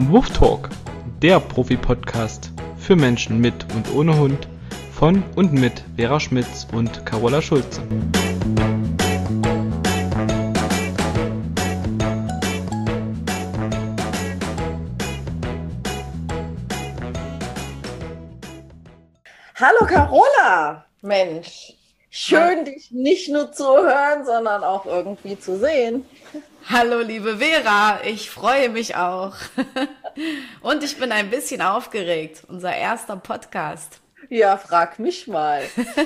Woof Talk, der Profi-Podcast für Menschen mit und ohne Hund von und mit Vera Schmitz und Carola Schulze. Hallo Carola, Mensch, schön dich nicht nur zu hören, sondern auch irgendwie zu sehen. Hallo liebe Vera, ich freue mich auch. Und ich bin ein bisschen aufgeregt, unser erster Podcast. Ja, frag mich mal.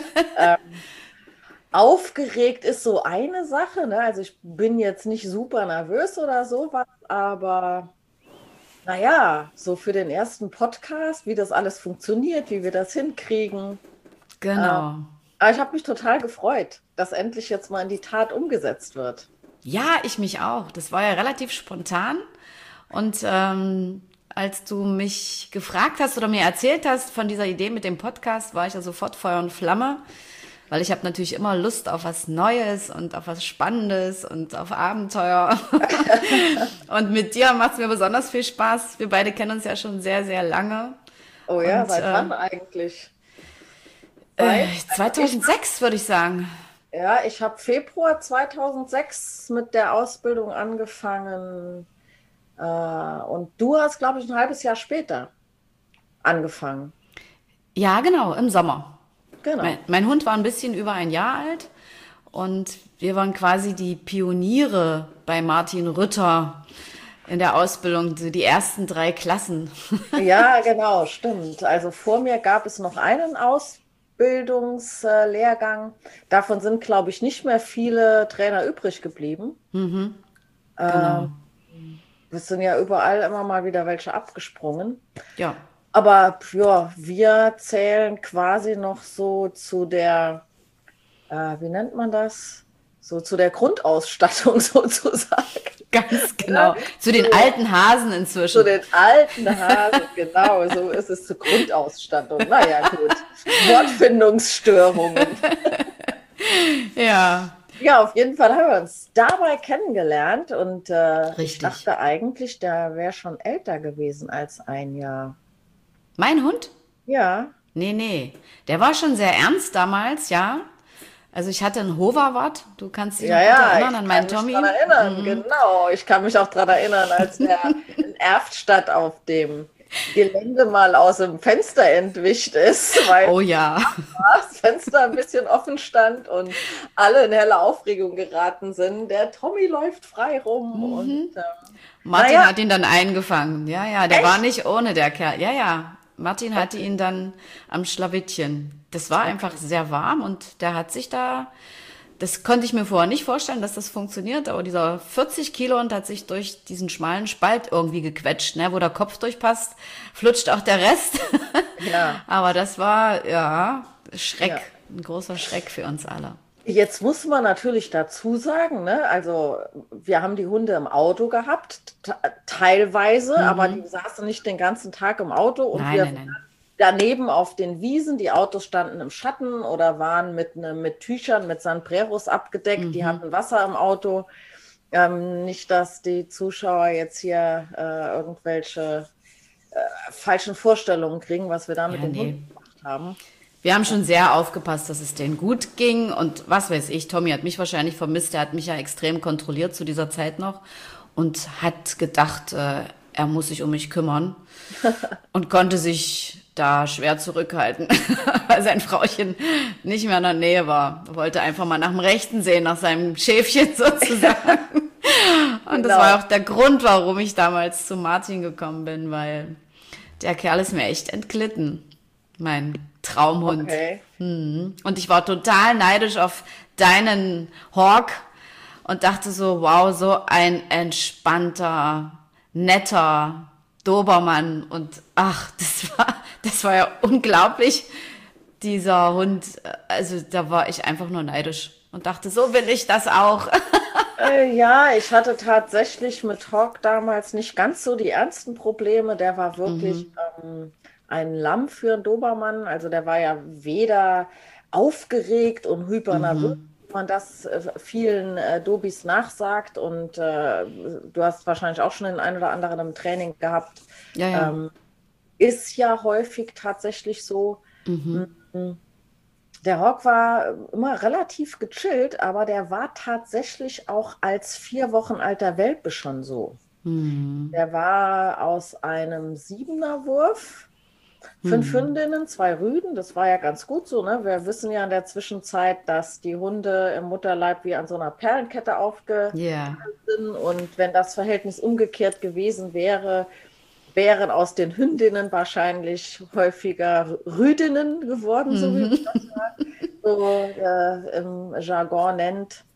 Aufgeregt ist so eine Sache, ne? Also ich bin jetzt nicht super nervös oder sowas, aber naja, so für den ersten Podcast, wie das alles funktioniert, wie wir das hinkriegen. Genau. Aber ich habe mich total gefreut, dass endlich jetzt mal in die Tat umgesetzt wird. Ja, ich mich auch. Das war ja relativ spontan. Und als du mich gefragt hast oder mir erzählt hast von dieser Idee mit dem Podcast, war ich ja sofort Feuer und Flamme. Weil ich habe natürlich immer Lust auf was Neues und auf was Spannendes und auf Abenteuer. Und mit dir macht es mir besonders viel Spaß. Wir beide kennen uns ja schon sehr, sehr lange. Oh ja, Und seit wann eigentlich? 2006 würde ich sagen. Ja, ich habe Februar 2006 mit der Ausbildung angefangen und du hast, glaube ich, ein halbes Jahr später angefangen. Ja, genau, im Sommer. Genau. Mein Hund war ein bisschen über ein Jahr alt und wir waren quasi die Pioniere bei Martin Rütter in der Ausbildung, so die ersten 3 Klassen. Ja, genau, stimmt. Also vor mir gab es noch einen Ausbildungslehrgang. Davon sind, glaube ich, nicht mehr viele Trainer übrig geblieben. Genau. Es sind ja überall immer mal wieder welche abgesprungen. Ja. Aber ja, wir zählen quasi noch so zu der, wie nennt man das? So zu der Grundausstattung sozusagen. Ganz genau. Zu den alten Hasen inzwischen. Zu den alten Hasen, genau, so ist es zur Grundausstattung. Naja, gut. Wortfindungsstörungen. Ja. Ja, auf jeden Fall haben wir uns dabei kennengelernt und ich Richtig. dachte eigentlich, der wäre schon älter gewesen als ein Jahr. Mein Hund? Ja. Nee. Der war schon sehr ernst damals, ja. Also ich hatte einen Hoverwart. Du kannst dich noch gut erinnern an meinen Tommy. Ich kann mich daran erinnern, genau. Ich kann mich auch daran erinnern, als der in Erftstadt auf dem Gelände mal aus dem Fenster entwischt ist, weil Oh ja. das Fenster ein bisschen offen stand und alle in helle Aufregung geraten sind. Der Tommy läuft frei rum und Martin naja. hat ihn dann eingefangen. Ja, der Echt? war nicht ohne der Kerl. Ja. Martin hatte ihn dann am Schlawittchen. Das war einfach sehr warm und der hat sich da, das konnte ich mir vorher nicht vorstellen, dass das funktioniert, aber dieser 40 Kilo und hat sich durch diesen schmalen Spalt irgendwie gequetscht, ne, wo der Kopf durchpasst, flutscht auch der Rest. Ja. Aber das war, ja, Schreck, Ja. ein großer Schreck für uns alle. Jetzt muss man natürlich dazu sagen, ne, also wir haben die Hunde im Auto gehabt, teilweise, aber die saßen nicht den ganzen Tag im Auto und wir Nein. daneben auf den Wiesen, die Autos standen im Schatten oder waren mit Tüchern, mit Sanbreros abgedeckt, die hatten Wasser im Auto. Nicht, dass die Zuschauer jetzt hier irgendwelche falschen Vorstellungen kriegen, was wir da mit den Nee. Hunden gemacht haben. Wir haben schon sehr aufgepasst, dass es denen gut ging und was weiß ich, Tommy hat mich wahrscheinlich vermisst, der hat mich ja extrem kontrolliert zu dieser Zeit noch und hat gedacht, er muss sich um mich kümmern und konnte sich da schwer zurückhalten, weil sein Frauchen nicht mehr in der Nähe war. Er wollte einfach mal nach dem Rechten sehen, nach seinem Schäfchen sozusagen. Und das Genau. war auch der Grund, warum ich damals zu Martin gekommen bin, weil der Kerl ist mir echt entglitten. Mein Traumhund. Okay. Und ich war total neidisch auf deinen Hawk und dachte so, wow, so ein entspannter, netter Dobermann. Und ach, das war ja unglaublich, dieser Hund. Also da war ich einfach nur neidisch und dachte, so will ich das auch. Ja, ich hatte tatsächlich mit Hawk damals nicht ganz so die ernsten Probleme. Der war wirklich ein Lamm für einen Dobermann. Also der war ja weder aufgeregt und hypernervös man das vielen Dobis nachsagt und du hast wahrscheinlich auch schon den einen oder anderen im Training gehabt, ist ja häufig tatsächlich so. Der Hawk war immer relativ gechillt, aber der war tatsächlich auch als 4 Wochen alter Welpe schon so. Der war aus einem 7er-Wurf, 5 Hündinnen, 2 Rüden. Das war ja ganz gut so, ne? Wir wissen ja in der Zwischenzeit, dass die Hunde im Mutterleib wie an so einer Perlenkette aufgehängt sind. Und wenn das Verhältnis umgekehrt gewesen wäre, wären aus den Hündinnen wahrscheinlich häufiger Rüdinnen geworden, so wie man das so im Jargon nennt.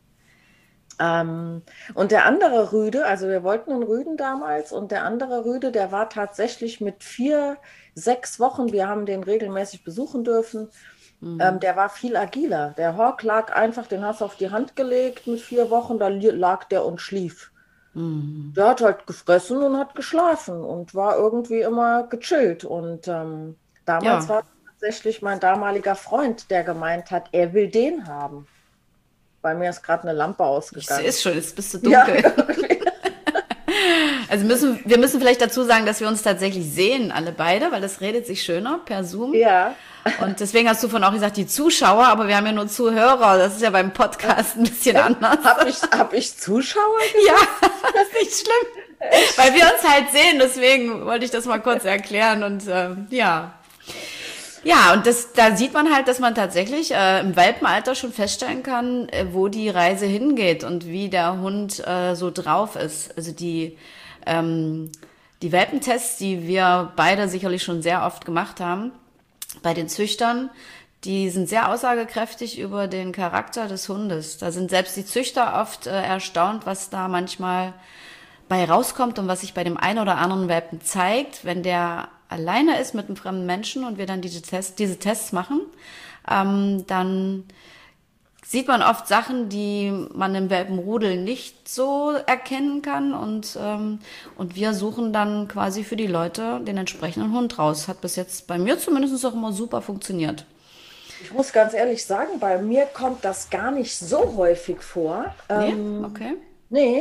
Und der andere Rüde, also wir wollten einen Rüden damals, und der andere Rüde, der war tatsächlich mit 4, 6 Wochen, wir haben den regelmäßig besuchen dürfen, der war viel agiler. Der Hawk lag einfach, den hast du auf die Hand gelegt mit 4 Wochen, da lag der und schlief. Der hat halt gefressen und hat geschlafen und war irgendwie immer gechillt. Und damals war tatsächlich mein damaliger Freund, der gemeint hat, er will den haben. Bei mir ist gerade eine Lampe ausgegangen. Ich sehe es schon, jetzt bist du dunkel. Ja. Also wir müssen vielleicht dazu sagen, dass wir uns tatsächlich sehen, alle beide, weil das redet sich schöner per Zoom. Ja. Und deswegen hast du von auch gesagt, die Zuschauer, aber wir haben ja nur Zuhörer. Das ist ja beim Podcast ein bisschen anders. Hab ich Zuschauer gesagt? Ja, das ist nicht schlimm. Weil wir uns halt sehen, deswegen wollte ich das mal kurz erklären. Und ja, und da sieht man halt, dass man tatsächlich im Welpenalter schon feststellen kann, wo die Reise hingeht und wie der Hund so drauf ist. Also die Welpentests, die wir beide sicherlich schon sehr oft gemacht haben, bei den Züchtern, die sind sehr aussagekräftig über den Charakter des Hundes. Da sind selbst die Züchter oft erstaunt, was da manchmal bei rauskommt und was sich bei dem einen oder anderen Welpen zeigt, wenn der alleine ist mit einem fremden Menschen und wir dann diese Tests machen, dann sieht man oft Sachen, die man im Welpenrudel nicht so erkennen kann und wir suchen dann quasi für die Leute den entsprechenden Hund raus. Hat bis jetzt bei mir zumindest auch immer super funktioniert. Ich muss ganz ehrlich sagen, bei mir kommt das gar nicht so häufig vor. Nee? Okay. Nee.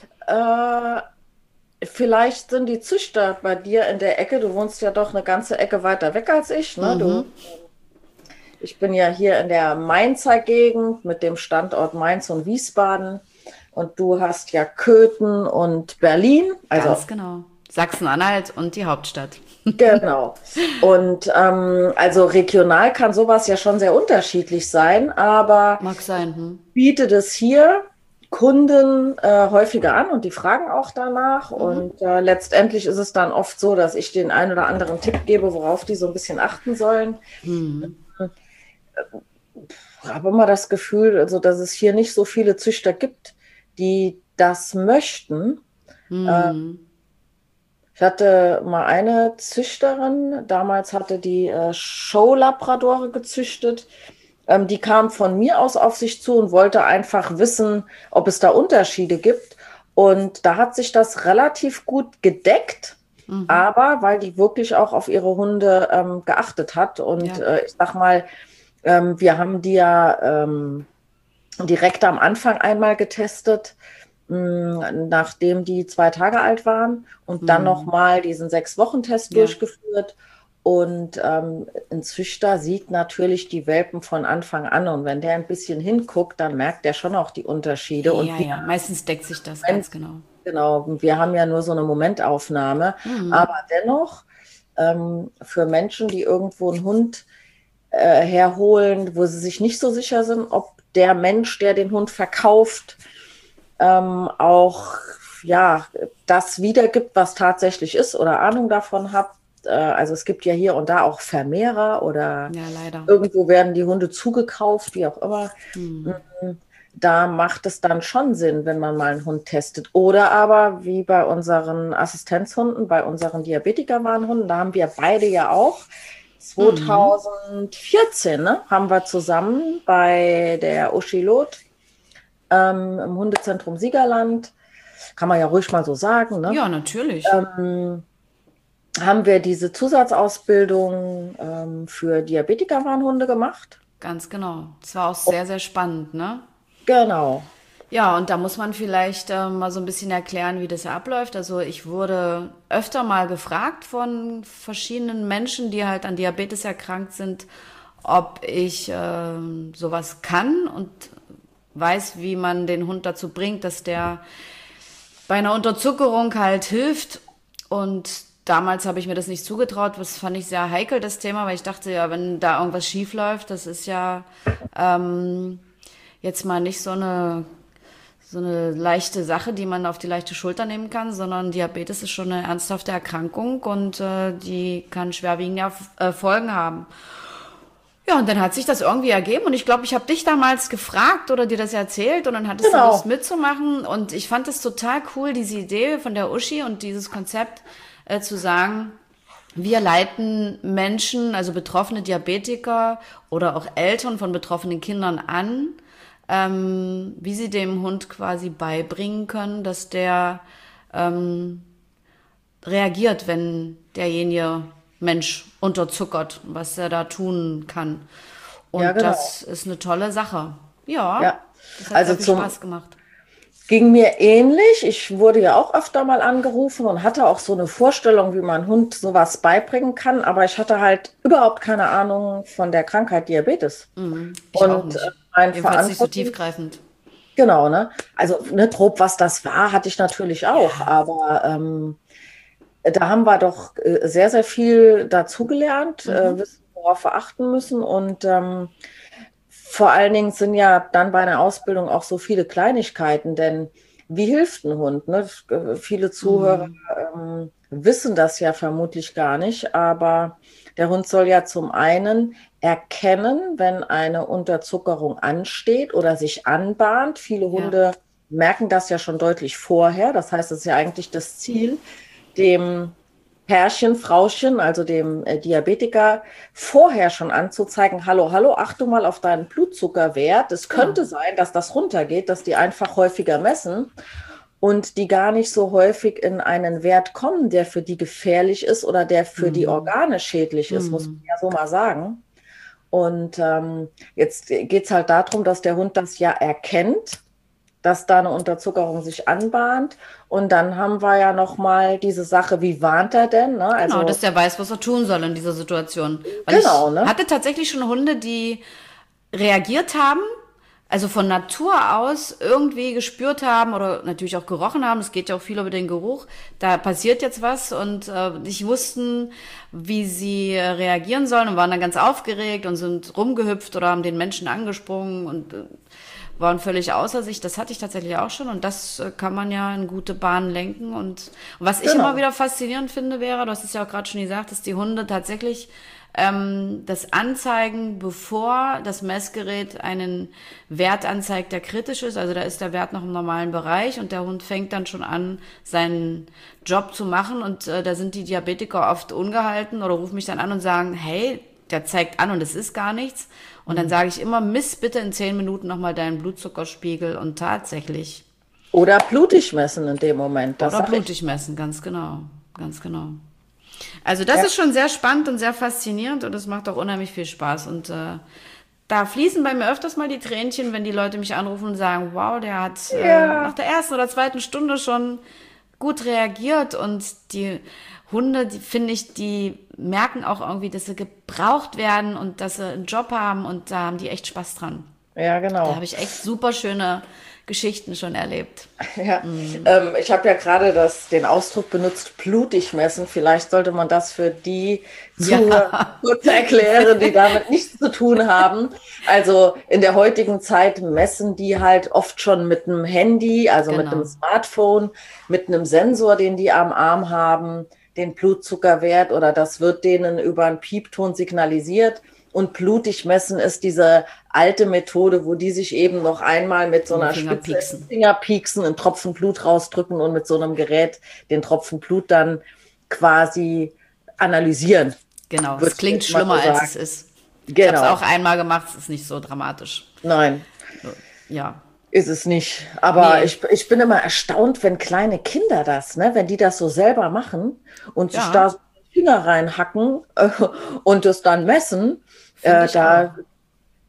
Vielleicht sind die Züchter bei dir in der Ecke. Du wohnst ja doch eine ganze Ecke weiter weg als ich, ne? Ich bin ja hier in der Mainzer Gegend mit dem Standort Mainz und Wiesbaden. Und du hast ja Köthen und Berlin. Also ganz genau. Sachsen-Anhalt und die Hauptstadt. Genau. Und also regional kann sowas ja schon sehr unterschiedlich sein, aber mag sein. Bietet es hier Kunden häufiger an und die fragen auch danach. Und letztendlich ist es dann oft so, dass ich den einen oder anderen Tipp gebe, worauf die so ein bisschen achten sollen. Ich habe immer das Gefühl, also, dass es hier nicht so viele Züchter gibt, die das möchten. Ich hatte mal eine Züchterin, damals hatte die Show-Labradore gezüchtet. Die kam von mir aus auf sich zu und wollte einfach wissen, ob es da Unterschiede gibt. Und da hat sich das relativ gut gedeckt, aber weil die wirklich auch auf ihre Hunde geachtet hat. Und ich sag mal, wir haben die ja direkt am Anfang einmal getestet, nachdem die 2 Tage alt waren und dann nochmal diesen 6-Wochen-Test durchgeführt. Und ein Züchter sieht natürlich die Welpen von Anfang an. Und wenn der ein bisschen hinguckt, dann merkt er schon auch die Unterschiede. Und meistens deckt sich das ganz genau. Genau, wir haben ja nur so eine Momentaufnahme. Aber dennoch, für Menschen, die irgendwo einen Hund herholen, wo sie sich nicht so sicher sind, ob der Mensch, der den Hund verkauft, auch das wiedergibt, was tatsächlich ist oder Ahnung davon hat. Also es gibt ja hier und da auch Vermehrer oder irgendwo werden die Hunde zugekauft, wie auch immer. Da macht es dann schon Sinn, wenn man mal einen Hund testet. Oder aber wie bei unseren Assistenzhunden, bei unseren Diabetikerwarnhunden, da haben wir beide ja auch 2014, haben wir zusammen bei der Uschi Loth im Hundezentrum Siegerland, kann man ja ruhig mal so sagen, ne? Ja, natürlich. Haben wir diese Zusatzausbildung für Diabetikerwarnhunde gemacht. Ganz genau. Das war auch sehr, sehr spannend, ne? Genau. Ja, und da muss man vielleicht mal so ein bisschen erklären, wie das abläuft. Also ich wurde öfter mal gefragt von verschiedenen Menschen, die halt an Diabetes erkrankt sind, ob ich sowas kann und weiß, wie man den Hund dazu bringt, dass der bei einer Unterzuckerung halt hilft. Und damals habe ich mir das nicht zugetraut. Das fand ich sehr heikel, das Thema, weil ich dachte, ja, wenn da irgendwas schief läuft, das ist ja jetzt mal nicht so eine leichte Sache, die man auf die leichte Schulter nehmen kann, sondern Diabetes ist schon eine ernsthafte Erkrankung und die kann schwerwiegende Folgen haben. Ja, und dann hat sich das irgendwie ergeben und ich glaube, ich habe dich damals gefragt oder dir das erzählt und dann hattest du Lust mitzumachen und ich fand es total cool, diese Idee von der Uschi und dieses Konzept zu sagen, wir leiten Menschen, also betroffene Diabetiker oder auch Eltern von betroffenen Kindern an, wie sie dem Hund quasi beibringen können, dass der reagiert, wenn derjenige Mensch unterzuckert, was er da tun kann. Und Ja, genau. das ist eine tolle Sache. Ja, Ja. das hat Also sehr viel Spaß gemacht. ging mir ähnlich. Ich wurde ja auch öfter mal angerufen und hatte auch so eine Vorstellung, wie man Hund sowas beibringen kann, aber ich hatte halt überhaupt keine Ahnung von der Krankheit Diabetes. Ich auch nicht. Jedenfalls nicht so tiefgreifend. Genau, ne? Also ne, grob, was das war, hatte ich natürlich auch, aber da haben wir doch sehr, sehr viel dazugelernt, wissen, worauf wir achten müssen und vor allen Dingen sind ja dann bei einer Ausbildung auch so viele Kleinigkeiten, denn wie hilft ein Hund? Ne? Viele Zuhörer wissen das ja vermutlich gar nicht, aber der Hund soll ja zum einen erkennen, wenn eine Unterzuckerung ansteht oder sich anbahnt. Viele Hunde merken das ja schon deutlich vorher. Das heißt, es ist ja eigentlich das Ziel, dem Herrchen, Frauchen, also dem Diabetiker, vorher schon anzuzeigen, hallo, hallo, achte mal auf deinen Blutzuckerwert. Es könnte sein, dass das runtergeht, dass die einfach häufiger messen und die gar nicht so häufig in einen Wert kommen, der für die gefährlich ist oder der für die Organe schädlich ist, muss man ja so mal sagen. Und jetzt geht es halt darum, dass der Hund das ja erkennt, dass da eine Unterzuckerung sich anbahnt. Und dann haben wir ja nochmal diese Sache, wie warnt er denn? Ne? Also, Genau, dass der weiß, was er tun soll in dieser Situation. Weil ich hatte tatsächlich schon Hunde, die reagiert haben, also von Natur aus irgendwie gespürt haben oder natürlich auch gerochen haben. Es geht ja auch viel über den Geruch. Da passiert jetzt was und nicht wussten, wie sie reagieren sollen und waren dann ganz aufgeregt und sind rumgehüpft oder haben den Menschen angesprungen und waren völlig außer sich. Das hatte ich tatsächlich auch schon und das kann man ja in gute Bahnen lenken. Und was ich immer wieder faszinierend finde, Vera, du hast es ja auch gerade schon gesagt, dass die Hunde tatsächlich das anzeigen, bevor das Messgerät einen Wert anzeigt, der kritisch ist. Also da ist der Wert noch im normalen Bereich und der Hund fängt dann schon an, seinen Job zu machen und da sind die Diabetiker oft ungehalten oder rufen mich dann an und sagen, hey, der zeigt an und es ist gar nichts. Und dann sage ich immer, miss bitte in 10 Minuten nochmal deinen Blutzuckerspiegel und tatsächlich. Oder blutig messen in dem Moment. Oder blutig messen, ganz genau, ganz genau. Also das ist schon sehr spannend und sehr faszinierend und es macht auch unheimlich viel Spaß. Und da fließen bei mir öfters mal die Tränchen, wenn die Leute mich anrufen und sagen, wow, der hat nach der ersten oder zweiten Stunde schon gut reagiert und die Hunde, die finde ich, die merken auch irgendwie, dass sie gebraucht werden und dass sie einen Job haben und da haben die echt Spaß dran. Ja, genau. Da habe ich echt super schöne Geschichten schon erlebt. Ja, ich habe ja gerade den Ausdruck benutzt, blutig messen. Vielleicht sollte man das für die Zuhörer kurz erklären, die damit nichts zu tun haben. Also in der heutigen Zeit messen die halt oft schon mit einem Handy, also mit einem Smartphone, mit einem Sensor, den die am Arm haben, den Blutzuckerwert oder das wird denen über einen Piepton signalisiert. Und blutig messen ist diese alte Methode, wo die sich eben noch einmal mit so einer Spitze Finger pieksen, einen Tropfen Blut rausdrücken und mit so einem Gerät den Tropfen Blut dann quasi analysieren. Genau, es klingt schlimmer, als es ist. Genau. Ich habe es auch einmal gemacht, es ist nicht so dramatisch. Nein. Ja. Ist es nicht. Aber ich bin immer erstaunt, wenn kleine Kinder das, ne, wenn die das so selber machen und sich da so den Finger reinhacken und das dann messen. Da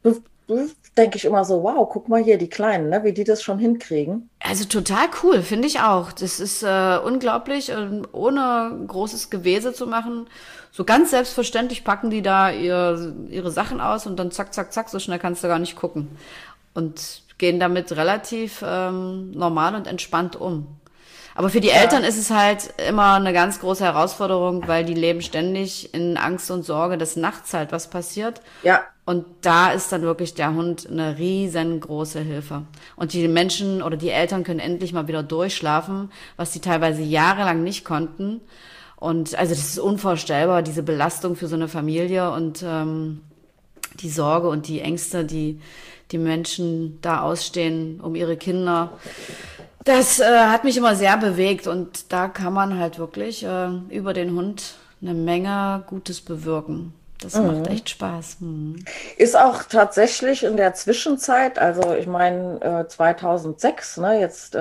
denke ich immer so, wow, guck mal hier, die Kleinen, ne, wie die das schon hinkriegen. Also total cool, finde ich auch. Das ist unglaublich, ohne großes Gewese zu machen. So ganz selbstverständlich packen die da ihre Sachen aus und dann zack, zack, zack, so schnell kannst du gar nicht gucken. Und gehen damit relativ normal und entspannt um. Aber für die Eltern ist es halt immer eine ganz große Herausforderung, weil die leben ständig in Angst und Sorge, dass nachts halt was passiert. Ja, Und da ist dann wirklich der Hund eine riesengroße Hilfe. Und die Menschen oder die Eltern können endlich mal wieder durchschlafen, was sie teilweise jahrelang nicht konnten. Und also das ist unvorstellbar, diese Belastung für so eine Familie und die Sorge und die Ängste, die Menschen da ausstehen um ihre Kinder. Das hat mich immer sehr bewegt und da kann man halt wirklich über den Hund eine Menge Gutes bewirken. Das macht echt Spaß. ist auch tatsächlich in der Zwischenzeit, also ich meine 2006, ne, jetzt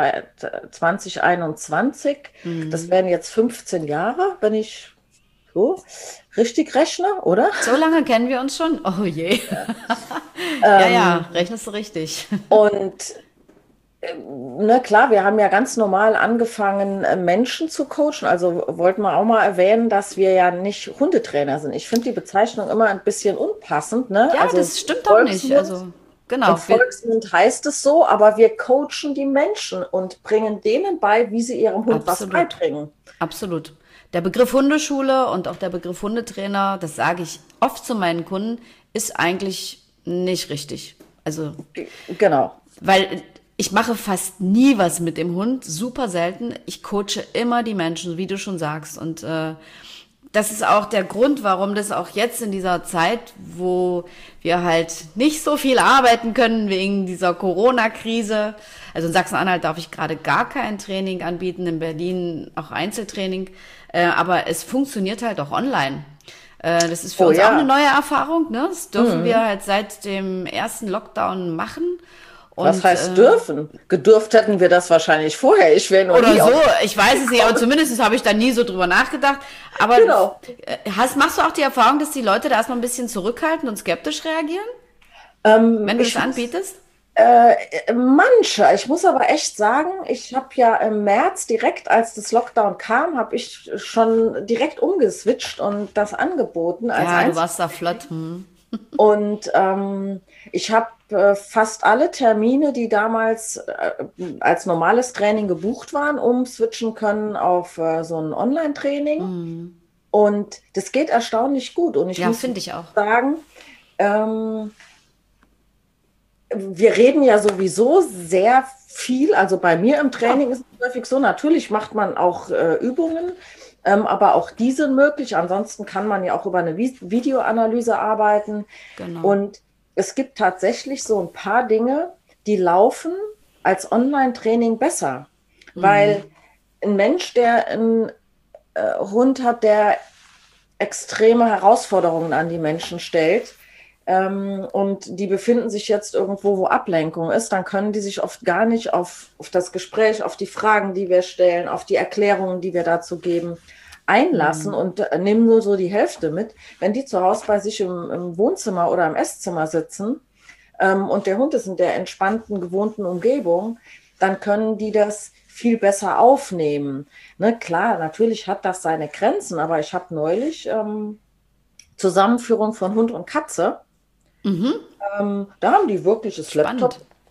2021, das wären jetzt 15 Jahre, wenn ich so richtig rechne, oder? So lange kennen wir uns schon? Oh je. Ja, rechnest du richtig. Und ne, klar, wir haben ja ganz normal angefangen, Menschen zu coachen. Also wollten wir auch mal erwähnen, dass wir ja nicht Hundetrainer sind. Ich finde die Bezeichnung immer ein bisschen unpassend. Ne? Ja, Also das stimmt auch nicht. Also genau. im Volksmund heißt es so, aber wir coachen die Menschen und bringen denen bei, wie sie ihrem Hund was beibringen. Absolut. Der Begriff Hundeschule und auch der Begriff Hundetrainer, das sage ich oft zu meinen Kunden, ist eigentlich nicht richtig. Also Genau. weil ich mache fast nie was mit dem Hund, super selten. Ich coache immer die Menschen, wie du schon sagst. Und das ist auch der Grund, warum das auch jetzt in dieser Zeit, wo wir halt nicht so viel arbeiten können wegen dieser Corona-Krise. Also in Sachsen-Anhalt darf ich gerade gar kein Training anbieten, in Berlin auch Einzeltraining. Aber es funktioniert halt auch online. Das ist für uns auch eine neue Erfahrung. Ne? Das dürfen wir halt seit dem ersten Lockdown machen. Und, was heißt dürfen? Gedurft hätten wir das wahrscheinlich vorher. Ich wäre noch oder nie so, ich weiß es nicht, aber zumindest habe ich da nie so drüber nachgedacht. Aber genau. Machst du auch die Erfahrung, dass die Leute da erstmal ein bisschen zurückhaltend und skeptisch reagieren, wenn du das anbietest? Manche. Ich muss aber echt sagen, ich habe ja im März direkt, als das Lockdown kam, habe ich schon direkt umgeswitcht und das angeboten. Ja, du warst da flott. Und ich habe fast alle Termine, die damals als normales Training gebucht waren, umswitchen können auf so ein Online-Training. Und das geht erstaunlich gut. Und ich muss finde ich auch sagen, wir reden ja sowieso sehr viel. Also bei mir im Training ist es häufig so, natürlich macht man auch Übungen, aber auch die sind möglich. Ansonsten kann man ja auch über eine Videoanalyse arbeiten. Genau. Und es gibt tatsächlich so ein paar Dinge, die laufen als Online-Training besser. Weil ein Mensch, der einen Hund hat, der extreme Herausforderungen an die Menschen stellt, und die befinden sich jetzt irgendwo, wo Ablenkung ist, dann können die sich oft gar nicht auf das Gespräch, auf die Fragen, die wir stellen, auf die Erklärungen, die wir dazu geben, einlassen und nehmen nur so die Hälfte mit. Wenn die zu Hause bei sich im Wohnzimmer oder im Esszimmer sitzen und der Hund ist in der entspannten, gewohnten Umgebung, dann können die das viel besser aufnehmen. Ne, klar, natürlich hat das seine Grenzen, aber ich habe neulich Zusammenführung von Hund und Katze. Da haben die wirklich das Laptop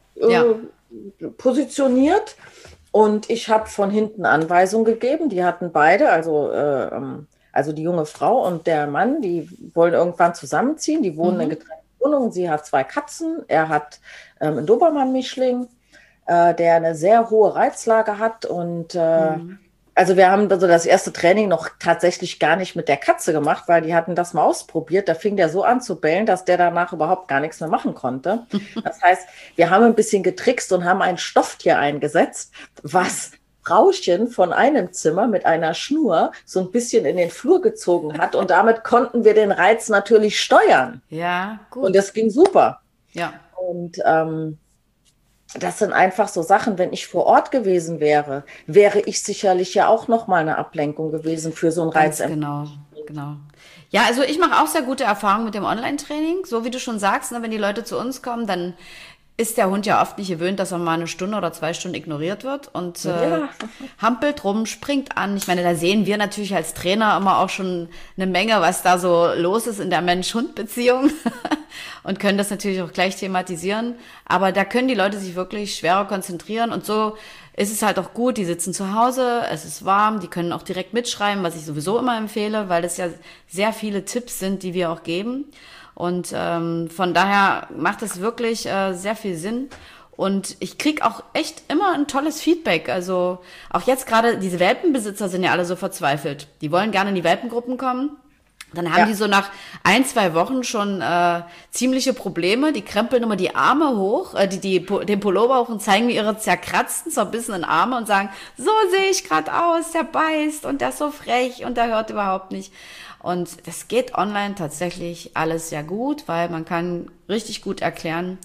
positioniert und ich habe von hinten Anweisungen gegeben. Die hatten beide, also die junge Frau und der Mann, die wollen irgendwann zusammenziehen. Die wohnen in getrennten Wohnungen. Sie hat 2 Katzen. Er hat einen Dobermann-Mischling, der eine sehr hohe Reizlage hat und also wir haben also das erste Training noch tatsächlich gar nicht mit der Katze gemacht, weil die hatten das mal ausprobiert. Da fing der so an zu bellen, dass der danach überhaupt gar nichts mehr machen konnte. Das heißt, wir haben ein bisschen getrickst und haben ein Stofftier eingesetzt, was Frauchen von einem Zimmer mit einer Schnur so ein bisschen in den Flur gezogen hat. Und damit konnten wir den Reiz natürlich steuern. Ja, gut. Und das ging super. Ja. Und das sind einfach so Sachen, wenn ich vor Ort gewesen wäre, wäre ich sicherlich ja auch noch mal eine Ablenkung gewesen für so ein Reiz. Genau. Genau. Ja, also ich mache auch sehr gute Erfahrungen mit dem Online-Training. So wie du schon sagst, ne, wenn die Leute zu uns kommen, dann ist der Hund ja oft nicht gewöhnt, dass er mal eine Stunde oder 2 Stunden ignoriert wird und hampelt rum, springt an. Ich meine, da sehen wir natürlich als Trainer immer auch schon eine Menge, was da so los ist in der Mensch-Hund-Beziehung und können das natürlich auch gleich thematisieren. Aber da können die Leute sich wirklich schwerer konzentrieren und so ist es halt auch gut. Die sitzen zu Hause, es ist warm, die können auch direkt mitschreiben, was ich sowieso immer empfehle, weil das ja sehr viele Tipps sind, die wir auch geben. Und von daher macht es wirklich sehr viel Sinn. Und ich krieg auch echt immer ein tolles Feedback. Also auch jetzt gerade, diese Welpenbesitzer sind ja alle so verzweifelt. Die wollen gerne in die Welpengruppen kommen. Dann haben die so nach 1-2 Wochen schon ziemliche Probleme. Die krempeln immer die Arme hoch, den Pullover hoch und zeigen mir ihre zerkratzten, zerbissenen Arme und sagen, so sehe ich gerade aus, der beißt und der ist so frech und der hört überhaupt nicht. Und das geht online tatsächlich alles sehr gut, weil man kann richtig gut erklären,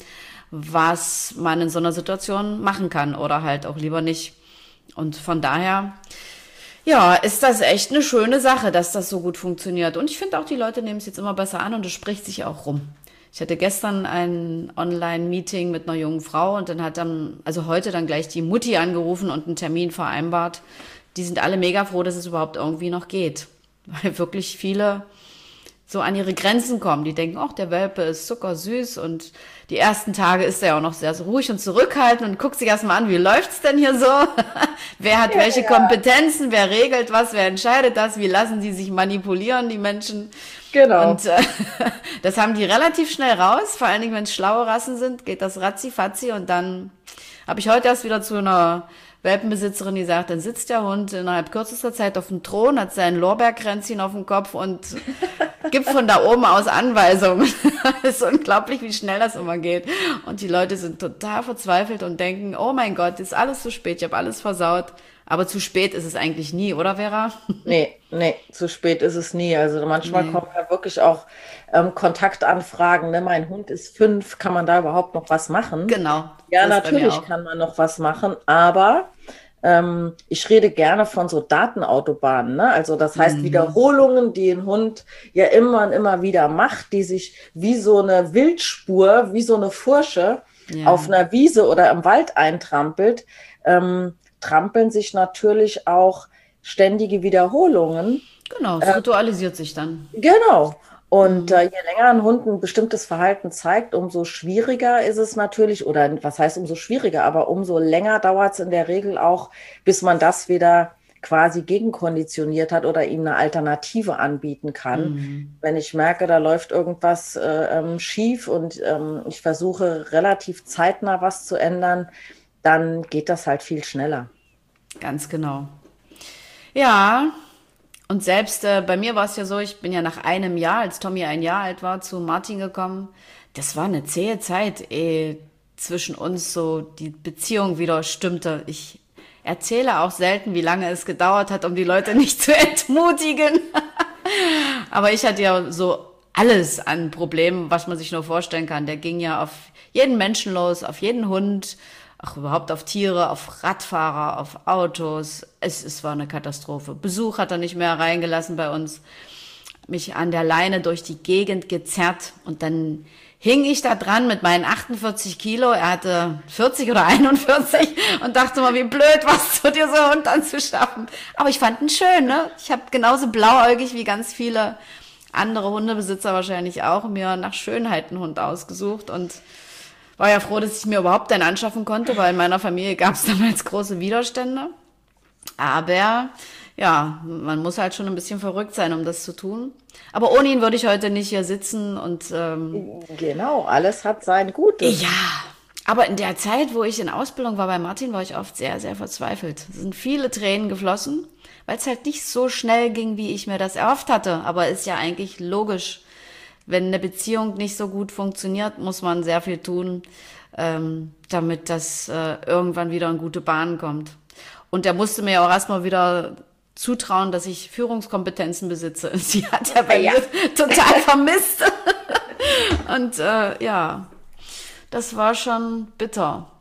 was man in so einer Situation machen kann oder halt auch lieber nicht. Und von daher, ja, ist das echt eine schöne Sache, dass das so gut funktioniert. Und ich finde auch, die Leute nehmen es jetzt immer besser an und es spricht sich auch rum. Ich hatte gestern ein Online-Meeting mit einer jungen Frau und dann hat heute dann gleich die Mutti angerufen und einen Termin vereinbart. Die sind alle mega froh, dass es überhaupt irgendwie noch geht. Weil wirklich viele so an ihre Grenzen kommen. Die denken, ach, der Welpe ist zuckersüß und die ersten Tage ist er ja auch noch sehr so ruhig und zurückhaltend und guckt sich erstmal an, wie läuft's denn hier so? Wer hat welche Kompetenzen? Wer regelt was? Wer entscheidet das? Wie lassen die sich manipulieren, die Menschen? Genau. Und das haben die relativ schnell raus. Vor allen Dingen, wenn es schlaue Rassen sind, geht das ratzi-fatzi und dann habe ich heute erst wieder zu einer Welpenbesitzerin, die sagt, dann sitzt der Hund innerhalb kürzester Zeit auf dem Thron, hat sein Lorbeerkränzchen auf dem Kopf und gibt von da oben aus Anweisungen. Es ist unglaublich, wie schnell das immer geht. Und die Leute sind total verzweifelt und denken, oh mein Gott, ist alles zu spät, ich habe alles versaut. Aber zu spät ist es eigentlich nie, oder Vera? Nee, zu spät ist es nie. Also manchmal kommen ja wirklich auch Kontaktanfragen. Ne? Mein Hund ist 5, kann man da überhaupt noch was machen? Genau. Ja, natürlich kann man noch was machen, aber ich rede gerne von so Datenautobahnen. Ne? Also das heißt Wiederholungen, die ein Hund ja immer und immer wieder macht, die sich wie so eine Wildspur, wie so eine Fursche auf einer Wiese oder im Wald eintrampelt, trampeln sich natürlich auch ständige Wiederholungen. Genau, es ritualisiert sich dann. Genau. Und je länger ein Hund ein bestimmtes Verhalten zeigt, umso schwieriger ist es natürlich, oder was heißt umso schwieriger, aber umso länger dauert es in der Regel auch, bis man das wieder quasi gegenkonditioniert hat oder ihm eine Alternative anbieten kann. Wenn ich merke, da läuft irgendwas schief und ich versuche relativ zeitnah was zu ändern, dann geht das halt viel schneller. Ganz genau. Ja, und selbst bei mir war es ja so, ich bin ja nach einem Jahr, als Tommy 1 Jahr alt war, zu Martin gekommen. Das war eine zähe Zeit, ehe zwischen uns so die Beziehung wieder stimmte. Ich erzähle auch selten, wie lange es gedauert hat, um die Leute nicht zu entmutigen. Aber ich hatte ja so alles an Problemen, was man sich nur vorstellen kann. Der ging ja auf jeden Menschen los, auf jeden Hund, auch überhaupt auf Tiere, auf Radfahrer, auf Autos. Es war eine Katastrophe. Besuch hat er nicht mehr reingelassen bei uns. Mich an der Leine durch die Gegend gezerrt und dann hing ich da dran mit meinen 48 Kilo. Er hatte 40 oder 41 und dachte mal, wie blöd, was zu dir so einen Hund anzuschaffen. Aber ich fand ihn schön, ne? Ich habe genauso blauäugig wie ganz viele andere Hundebesitzer wahrscheinlich auch mir nach Schönheit einen Hund ausgesucht und war ja froh, dass ich mir überhaupt einen anschaffen konnte, weil in meiner Familie gab es damals große Widerstände. Aber ja, man muss halt schon ein bisschen verrückt sein, um das zu tun. Aber ohne ihn würde ich heute nicht hier sitzen und genau, alles hat sein Gutes. Ja, aber in der Zeit, wo ich in Ausbildung war bei Martin, war ich oft sehr, sehr verzweifelt. Es sind viele Tränen geflossen, weil es halt nicht so schnell ging, wie ich mir das erhofft hatte. Aber ist ja eigentlich logisch. Wenn eine Beziehung nicht so gut funktioniert, muss man sehr viel tun, damit das irgendwann wieder in gute Bahnen kommt. Und er musste mir auch erstmal wieder zutrauen, dass ich Führungskompetenzen besitze. Sie hat er bei mir total vermisst. Und ja, das war schon bitter.